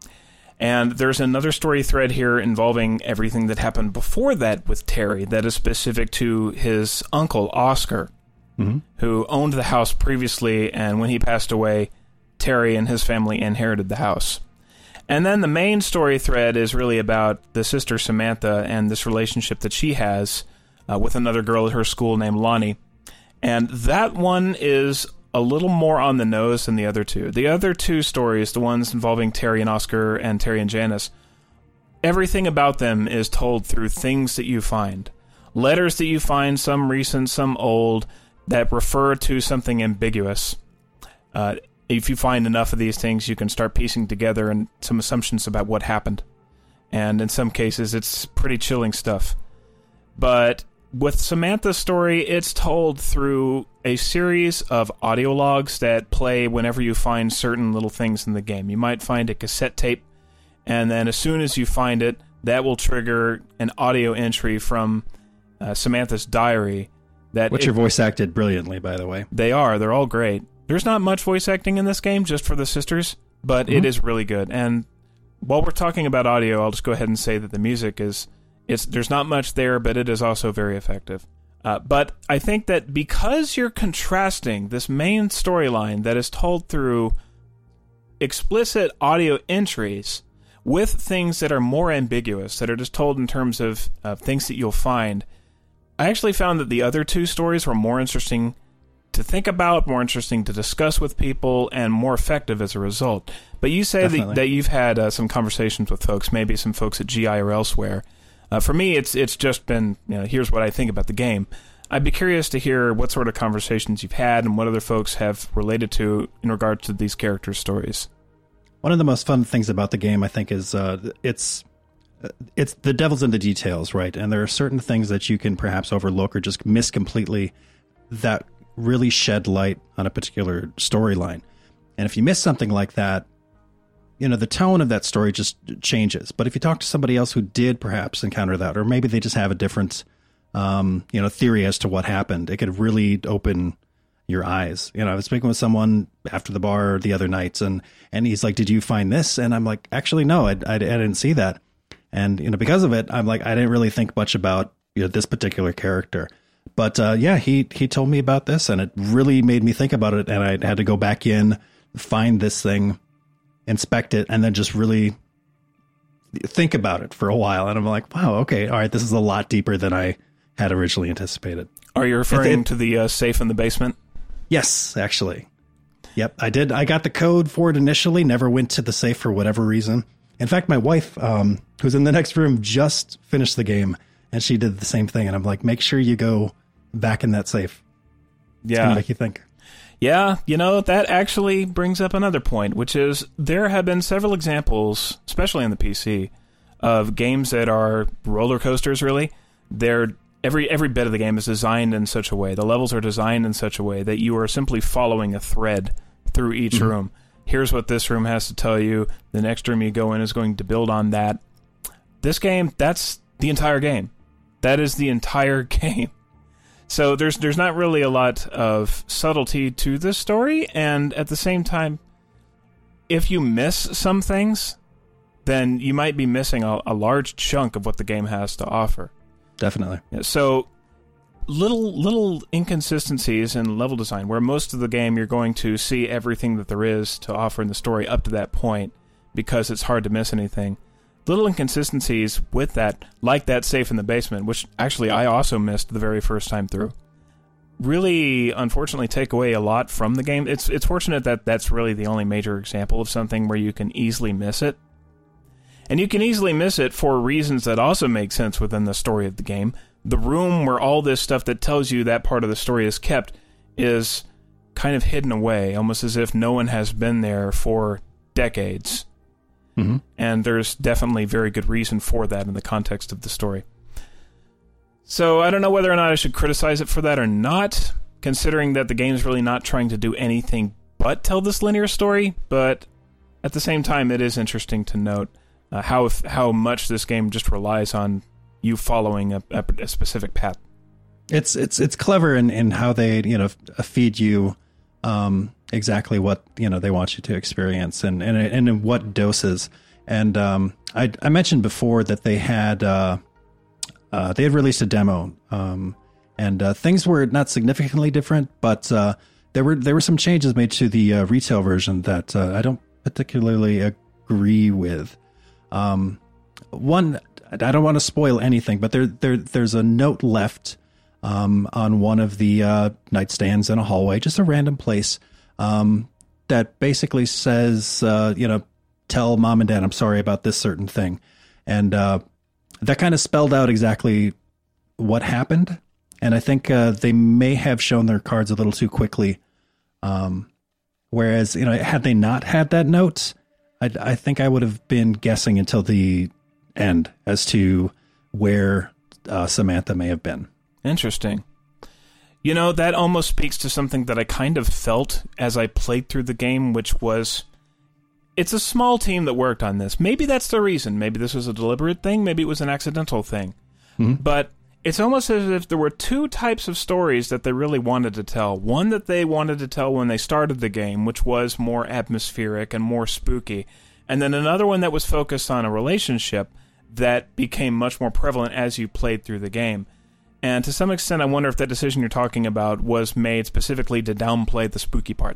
And there's another story thread here involving everything that happened before that with Terry that is specific to his uncle, Oscar, mm-hmm. who owned the house previously, and when he passed away, Terry and his family inherited the house. And then the main story thread is really about the sister Samantha and this relationship that she has with another girl at her school named Lonnie. And that one is a little more on the nose than the other two. The other 2 stories, the ones involving Terry and Oscar and Terry and Janice, everything about them is told through things that you find. Letters that you find, some recent, some old, that refer to something ambiguous. If you find enough of these things, you can start piecing together and some assumptions about what happened. And in some cases, it's pretty chilling stuff. But with Samantha's story, it's told through a series of audio logs that play whenever you find certain little things in the game. You might find a cassette tape, and then as soon as you find it, that will trigger an audio entry from Samantha's diary. Which are voice acted brilliantly, by the way. They are. They're all great. There's not much voice acting in this game, just for the sisters, but mm-hmm. It is really good. And while we're talking about audio, I'll just go ahead and say that the music there's not much there, but it is also very effective. But I think that because you're contrasting this main storyline that is told through explicit audio entries with things that are more ambiguous, that are just told in terms of things that you'll find, I actually found that the other 2 stories were more interesting to think about, more interesting to discuss with people, and more effective as a result. But you say that you've had some conversations with folks, maybe some folks at GI or elsewhere. For me, it's just been, here's what I think about the game. I'd be curious to hear what sort of conversations you've had and what other folks have related to in regard to these characters' stories. One of the most fun things about the game, I think, is it's the devil's in the details, right? And there are certain things that you can perhaps overlook or just miss completely that really shed light on a particular storyline. And if you miss something like that, the tone of that story just changes. But if you talk to somebody else who did perhaps encounter that, or maybe they just have a different, theory as to what happened, it could really open your eyes. I was speaking with someone after the bar the other night, and he's like, "Did you find this?" And I'm like, "Actually, no, I didn't see that." And because of it, I'm like, I didn't really think much about this particular character. But he told me about this, and it really made me think about it. And I had to go back in, find this thing, inspect it, and then just really think about it for a while. And I'm like, wow, okay, all right, this is a lot deeper than I had originally anticipated. Are you referring to the safe in the basement? Yes, actually. Yep, I did. I got the code for it initially, never went to the safe for whatever reason. In fact, my wife, who's in the next room, just finished the game, and she did the same thing. And I'm like, make sure you go back in that safe. It's gonna make you think. Yeah, that actually brings up another point, which is there have been several examples, especially on the PC, of games that are roller coasters, really. They're every bit of the game is designed in such a way, the levels are designed in such a way that you are simply following a thread through each room. Here's what this room has to tell you. The next room you go in is going to build on that. This game, that's the entire game. That is the entire game. So there's not really a lot of subtlety to this story, and at the same time, if you miss some things, then you might be missing a large chunk of what the game has to offer. Definitely. So little inconsistencies in level design, where most of the game you're going to see everything that there is to offer in the story up to that point, because it's hard to miss anything. Little inconsistencies with that, like that safe in the basement, which actually I also missed the very first time through, really, unfortunately, take away a lot from the game. It's fortunate that that's really the only major example of something where you can easily miss it. And you can easily miss it for reasons that also make sense within the story of the game. The room where all this stuff that tells you that part of the story is kept is kind of hidden away, almost as if no one has been there for decades. Mm-hmm. And there's definitely very good reason for that in the context of the story. So I don't know whether or not I should criticize it for that or not, considering that the game's really not trying to do anything but tell this linear story, but at the same time it is interesting to note how much this game just relies on you following a specific path. It's clever in how they feed you exactly what they want you to experience and in what doses. And I mentioned before that they had released a demo, and things were not significantly different, but there were some changes made to the retail version that I don't particularly agree with. One, I don't want to spoil anything, but there's a note left on one of the nightstands in a hallway, just a random place, that basically says, tell mom and dad I'm sorry about this certain thing. And that kind of spelled out exactly what happened. And I think they may have shown their cards a little too quickly. Whereas, had they not had that note, I think I would have been guessing until the end as to where Samantha may have been. Interesting. That almost speaks to something that I kind of felt as I played through the game, which was, it's a small team that worked on this. Maybe that's the reason. Maybe this was a deliberate thing. Maybe it was an accidental thing. Mm-hmm. But it's almost as if there were two types of stories that they really wanted to tell. One that they wanted to tell when they started the game, which was more atmospheric and more spooky. And then another one that was focused on a relationship that became much more prevalent as you played through the game. And to some extent, I wonder if that decision you're talking about was made specifically to downplay the spooky part.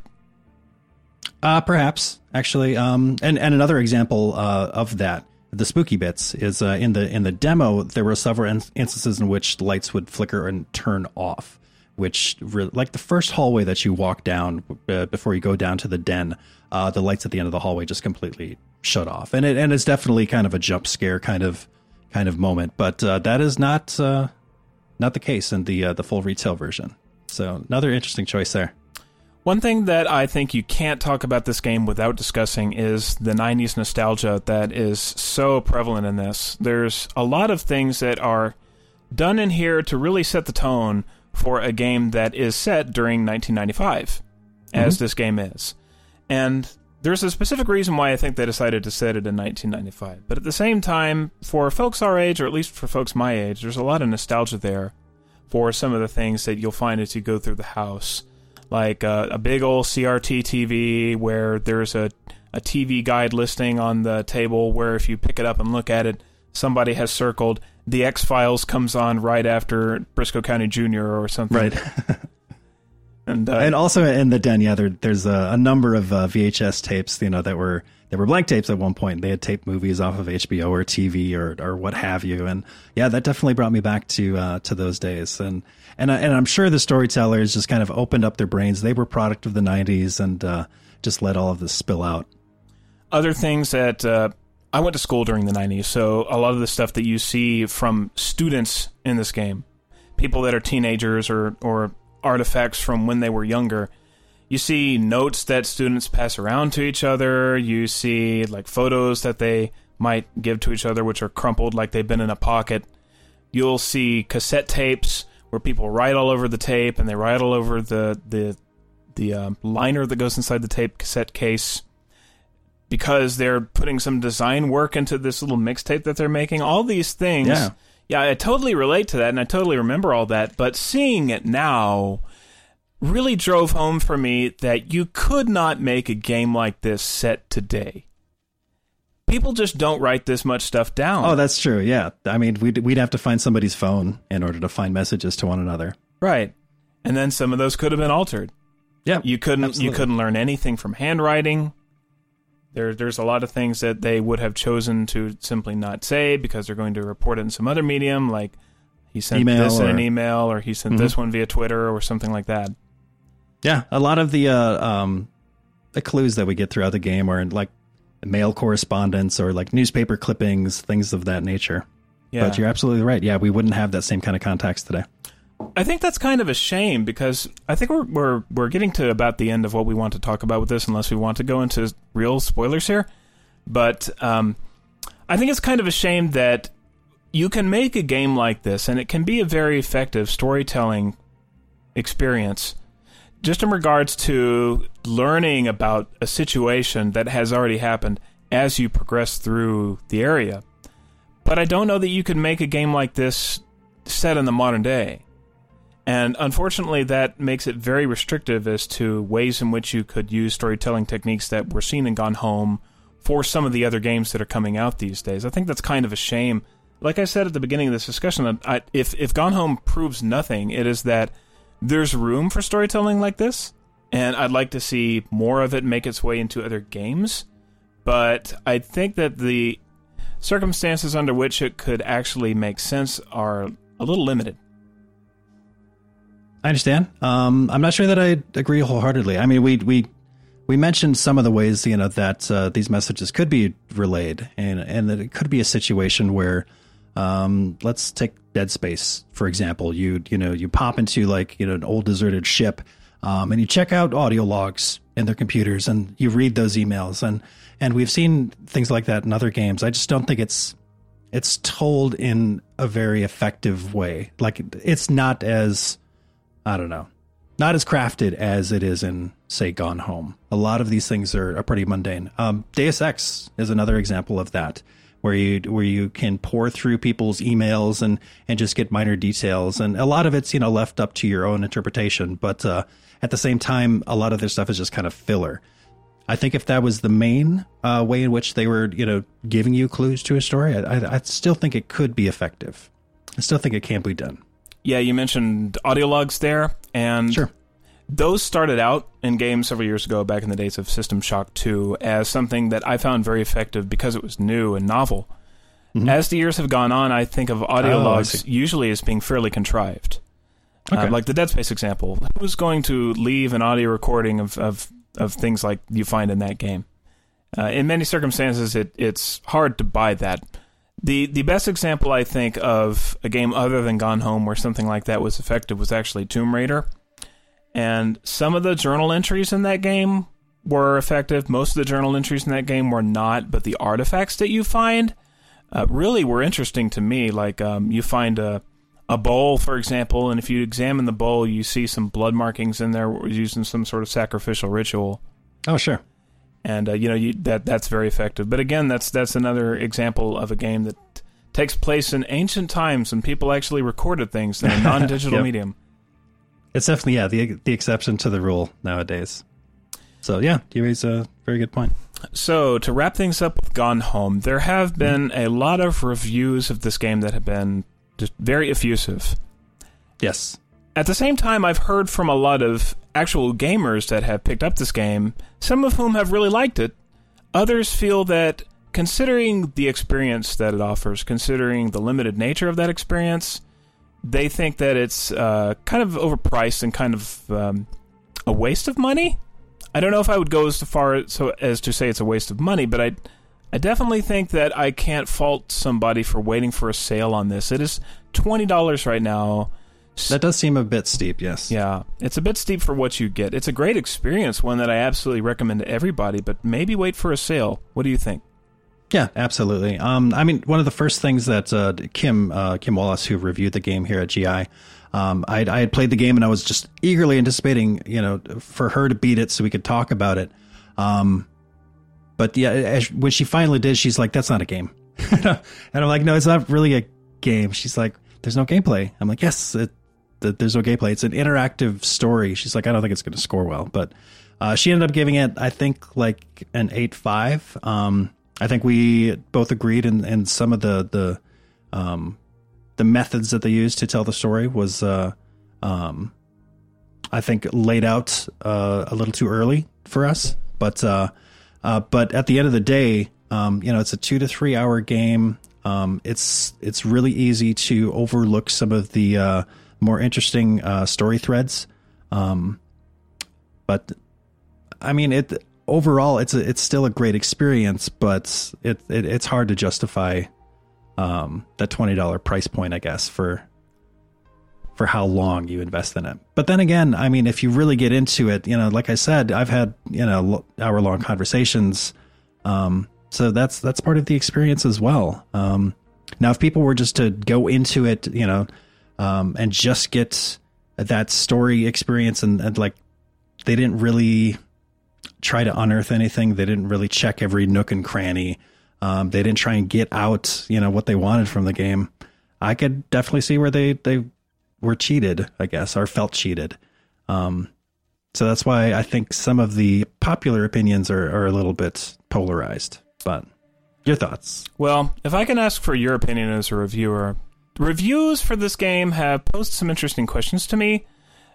Perhaps, actually. And another example of that, the spooky bits, is in the demo, there were several instances in which the lights would flicker and turn off, which, like the first hallway that you walk down before you go down to the den, the lights at the end of the hallway just completely shut off. And it's definitely kind of a jump scare kind of moment, but that is not the case in the full retail version. So another interesting choice there. One thing that I think you can't talk about this game without discussing is the 90s nostalgia that is so prevalent in this. There's a lot of things that are done in here to really set the tone for a game that is set during 1995, as this game is. And there's a specific reason why I think they decided to set it in 1995. But at the same time, for folks our age, or at least for folks my age, there's a lot of nostalgia there for some of the things that you'll find as you go through the house. Like a big old CRT TV where there's a TV guide listing on the table where if you pick it up and look at it, somebody has circled The X-Files comes on right after Briscoe County Jr. or something. Right. And also in the den, there's a number of VHS tapes, that were blank tapes at one point. They had taped movies off of HBO or TV or what have you. And yeah, that definitely brought me back to those days. And I'm sure the storytellers just kind of opened up their brains. They were product of the 90s and just let all of this spill out. Other things that I went to school during the 90s, so a lot of the stuff that you see from students in this game, people that are teenagers or artifacts from when they were younger. You see notes that students pass around to each other. You see like photos that they might give to each other, which are crumpled like they've been in a pocket. You'll see cassette tapes where people write all over the tape, and they write all over the liner that goes inside the tape cassette case, because they're putting some design work into this little mixtape that they're making. All these things. Yeah, I totally relate to that, and I totally remember all that. But seeing it now really drove home for me that you could not make a game like this set today. People just don't write this much stuff down. Oh, that's true. Yeah. I mean, we'd have to find somebody's phone in order to find messages to one another. Right. And then some of those could have been altered. Yeah. You couldn't learn anything from handwriting. There's a lot of things that they would have chosen to simply not say because they're going to report it in some other medium, like he sent this in an email, or he sent this one via Twitter or something like that. Yeah, a lot of the clues that we get throughout the game are in, like, mail correspondence or like newspaper clippings, things of that nature. Yeah. But you're absolutely right. Yeah, we wouldn't have that same kind of context today. I think that's kind of a shame, because I think we're getting to about the end of what we want to talk about with this, unless we want to go into real spoilers here. But I think it's kind of a shame that you can make a game like this, and it can be a very effective storytelling experience, just in regards to learning about a situation that has already happened as you progress through the area. But I don't know that you could make a game like this set in the modern day. And unfortunately, that makes it very restrictive as to ways in which you could use storytelling techniques that were seen in Gone Home for some of the other games that are coming out these days. I think that's kind of a shame. Like I said at the beginning of this discussion, if Gone Home proves nothing, it is that there's room for storytelling like this, and I'd like to see more of it make its way into other games. But I think that the circumstances under which it could actually make sense are a little limited. I understand. I'm not sure that I agree wholeheartedly. I mean, we mentioned some of the ways, that these messages could be relayed, and that it could be a situation where, let's take Dead Space, for example. You pop into like, an old deserted ship, and you check out audio logs in their computers, and you read those emails, and we've seen things like that in other games. I just don't think it's told in a very effective way. Like, it's not as, I don't know, not as crafted as it is in, say, Gone Home. A lot of these things are pretty mundane. Deus Ex is another example of that, where you can pour through people's emails and just get minor details. And a lot of it's, left up to your own interpretation. But at the same time, a lot of their stuff is just kind of filler. I think if that was the main way in which they were, giving you clues to a story, I still think it could be effective. I still think it can be done. Yeah, you mentioned audio logs there, and sure. Those started out in games several years ago, back in the days of System Shock 2, as something that I found very effective because it was new and novel. Mm-hmm. As the years have gone on, I think of audio logs usually as being fairly contrived. Okay. Like the Dead Space example. Who's going to leave an audio recording of things like you find in that game? In many circumstances, it's hard to buy that. The best example, I think, of a game other than Gone Home where something like that was effective was actually Tomb Raider. And some of the journal entries in that game were effective. Most of the journal entries in that game were not, but the artifacts that you find really were interesting to me. Like, you find a bowl, for example, and if you examine the bowl, you see some blood markings in there using some sort of sacrificial ritual. Oh, sure. And, that's very effective. But again, that's another example of a game that takes place in ancient times, and people actually recorded things in a non-digital yep. medium. It's definitely, the exception to the rule nowadays. So, yeah, you raise a very good point. So, to wrap things up with Gone Home, there have been a lot of reviews of this game that have been just very effusive. Yes. At the same time, I've heard from a lot of actual gamers that have picked up this game, some of whom have really liked it. Others feel that, considering the experience that it offers, considering the limited nature of that experience, they think that it's kind of overpriced and kind of a waste of money. I don't know if I would go as far as to say it's a waste of money, but I definitely think that I can't fault somebody for waiting for a sale on this. It is $20 right now. That does seem a bit steep, yes. Yeah, it's a bit steep for what you get. It's a great experience, one that I absolutely recommend to everybody, but maybe wait for a sale. What do you think? Yeah, absolutely. I mean, one of the first things that Kim Wallace, who reviewed the game here at GI, I had played the game and I was just eagerly anticipating, for her to beat it so we could talk about it. But yeah, when she finally did, she's like, "That's not a game," and I'm like, "No, it's not really a game." She's like, "There's no gameplay." I'm like, "Yes, there's no gameplay. It's an interactive story." She's like, "I don't think it's going to score well," but she ended up giving it, I think, like an 8.5. I think we both agreed in some of the methods that they used to tell the story was, I think, laid out a little too early for us. But at the end of the day, it's a 2 to 3 hour game. It's really easy to overlook some of the more interesting story threads. But I mean, overall, it's still a great experience, but it's hard to justify that $20 price point, I guess, for how long you invest in it. But then again, I mean, if you really get into it, like I said, I've had hour-long conversations, so that's part of the experience as well. Now, if people were just to go into it, and just get that story experience, and like they didn't really try to unearth anything, they didn't really check every nook and cranny, they didn't try and get out what they wanted from the game, I could definitely see where they were cheated, I guess, or felt cheated. So that's why I think some of the popular opinions are a little bit polarized. But your thoughts? Well, if I can ask for your opinion as a reviewer, reviews for this game have posed some interesting questions to me,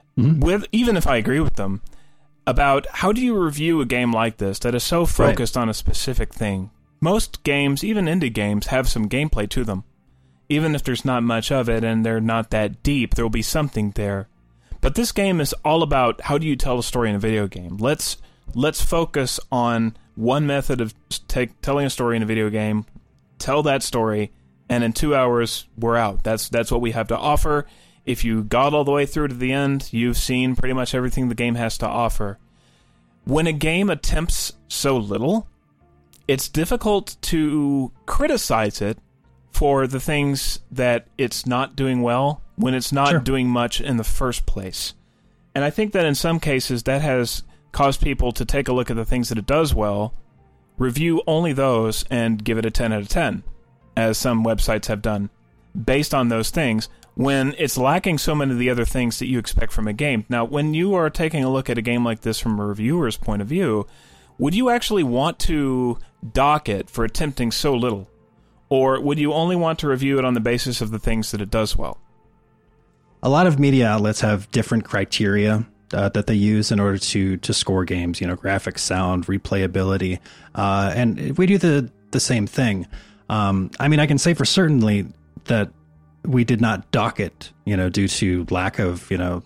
even if I agree with them, about how do you review a game like this that is so focused on a specific thing. Most games, even indie games, have some gameplay to them. Even if there's not much of it and they're not that deep, there will be something there. But this game is all about how do you tell a story in a video game. Let's focus on one method of telling a story in a video game, tell that story, and in 2 hours, we're out. That's what we have to offer. If you got all the way through to the end, you've seen pretty much everything the game has to offer. When a game attempts so little, it's difficult to criticize it for the things that it's not doing well when it's not doing much in the first place. And I think that in some cases that has caused people to take a look at the things that it does well, review only those, and give it a 10 out of 10, as some websites have done, based on those things, when it's lacking so many of the other things that you expect from a game. Now, when you are taking a look at a game like this from a reviewer's point of view, would you actually want to dock it for attempting so little? Or would you only want to review it on the basis of the things that it does well? A lot of media outlets have different criteria that they use in order to score games, graphics, sound, replayability, and we do the same thing. I mean, I can say for certainly that we did not dock it, due to lack of,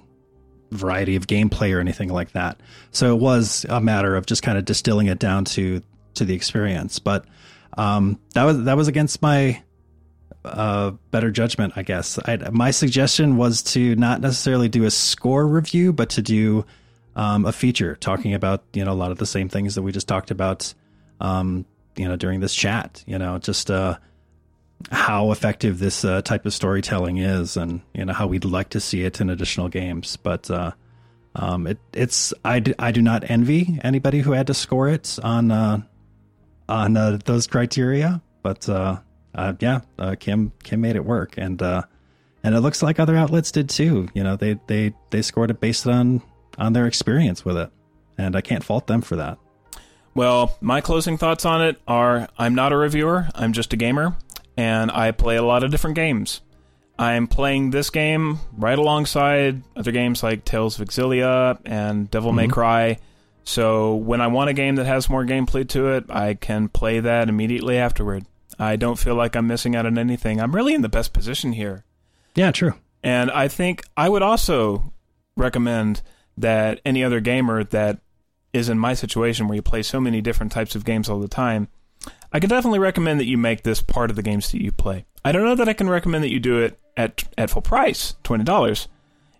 variety of gameplay or anything like that. So it was a matter of just kind of distilling it down to the experience. But that was against my better judgment, I guess. My suggestion was to not necessarily do a score review, but to do a feature talking about a lot of the same things that we just talked about during this chat. Just how effective this type of storytelling is, and how we'd like to see it in additional games. But I do not envy anybody who had to score it on those criteria. But Kim made it work, and it looks like other outlets did too. They scored it based on their experience with it, and I can't fault them for that. Well, my closing thoughts on it are: I'm not a reviewer. I'm just a gamer. And I play a lot of different games. I'm playing this game right alongside other games like Tales of Exilia and Devil May Cry. So when I want a game that has more gameplay to it, I can play that immediately afterward. I don't feel like I'm missing out on anything. I'm really in the best position here. Yeah, true. And I think I would also recommend that any other gamer that is in my situation where you play so many different types of games all the time, I can definitely recommend that you make this part of the games that you play. I don't know that I can recommend that you do it at full price, $20,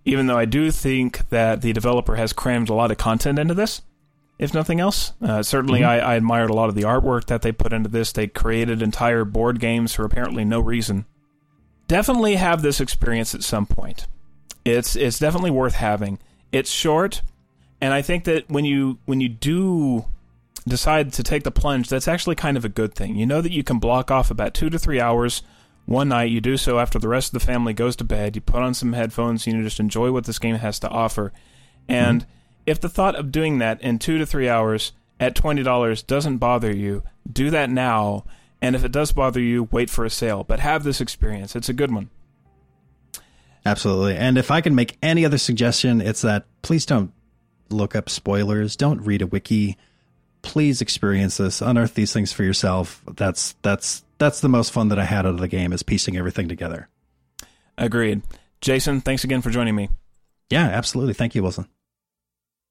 even though I do think that the developer has crammed a lot of content into this, if nothing else. Certainly, I admired a lot of the artwork that they put into this. They created entire board games for apparently no reason. Definitely have this experience at some point. It's definitely worth having. It's short, and I think that when you do decide to take the plunge, that's actually kind of a good thing. You know that you can block off about 2 to 3 hours one night. You do so after the rest of the family goes to bed. You put on some headphones, and you just enjoy what this game has to offer. And if the thought of doing that in 2 to 3 hours at $20 doesn't bother you, do that now. And if it does bother you, wait for a sale. But have this experience. It's a good one. Absolutely. And if I can make any other suggestion, it's that please don't look up spoilers. Don't read a wiki. Please experience this. Unearth these things for yourself. That's the most fun that I had out of the game, is piecing everything together. Agreed. Jason, thanks again for joining me. Yeah, absolutely. Thank you, Wilson.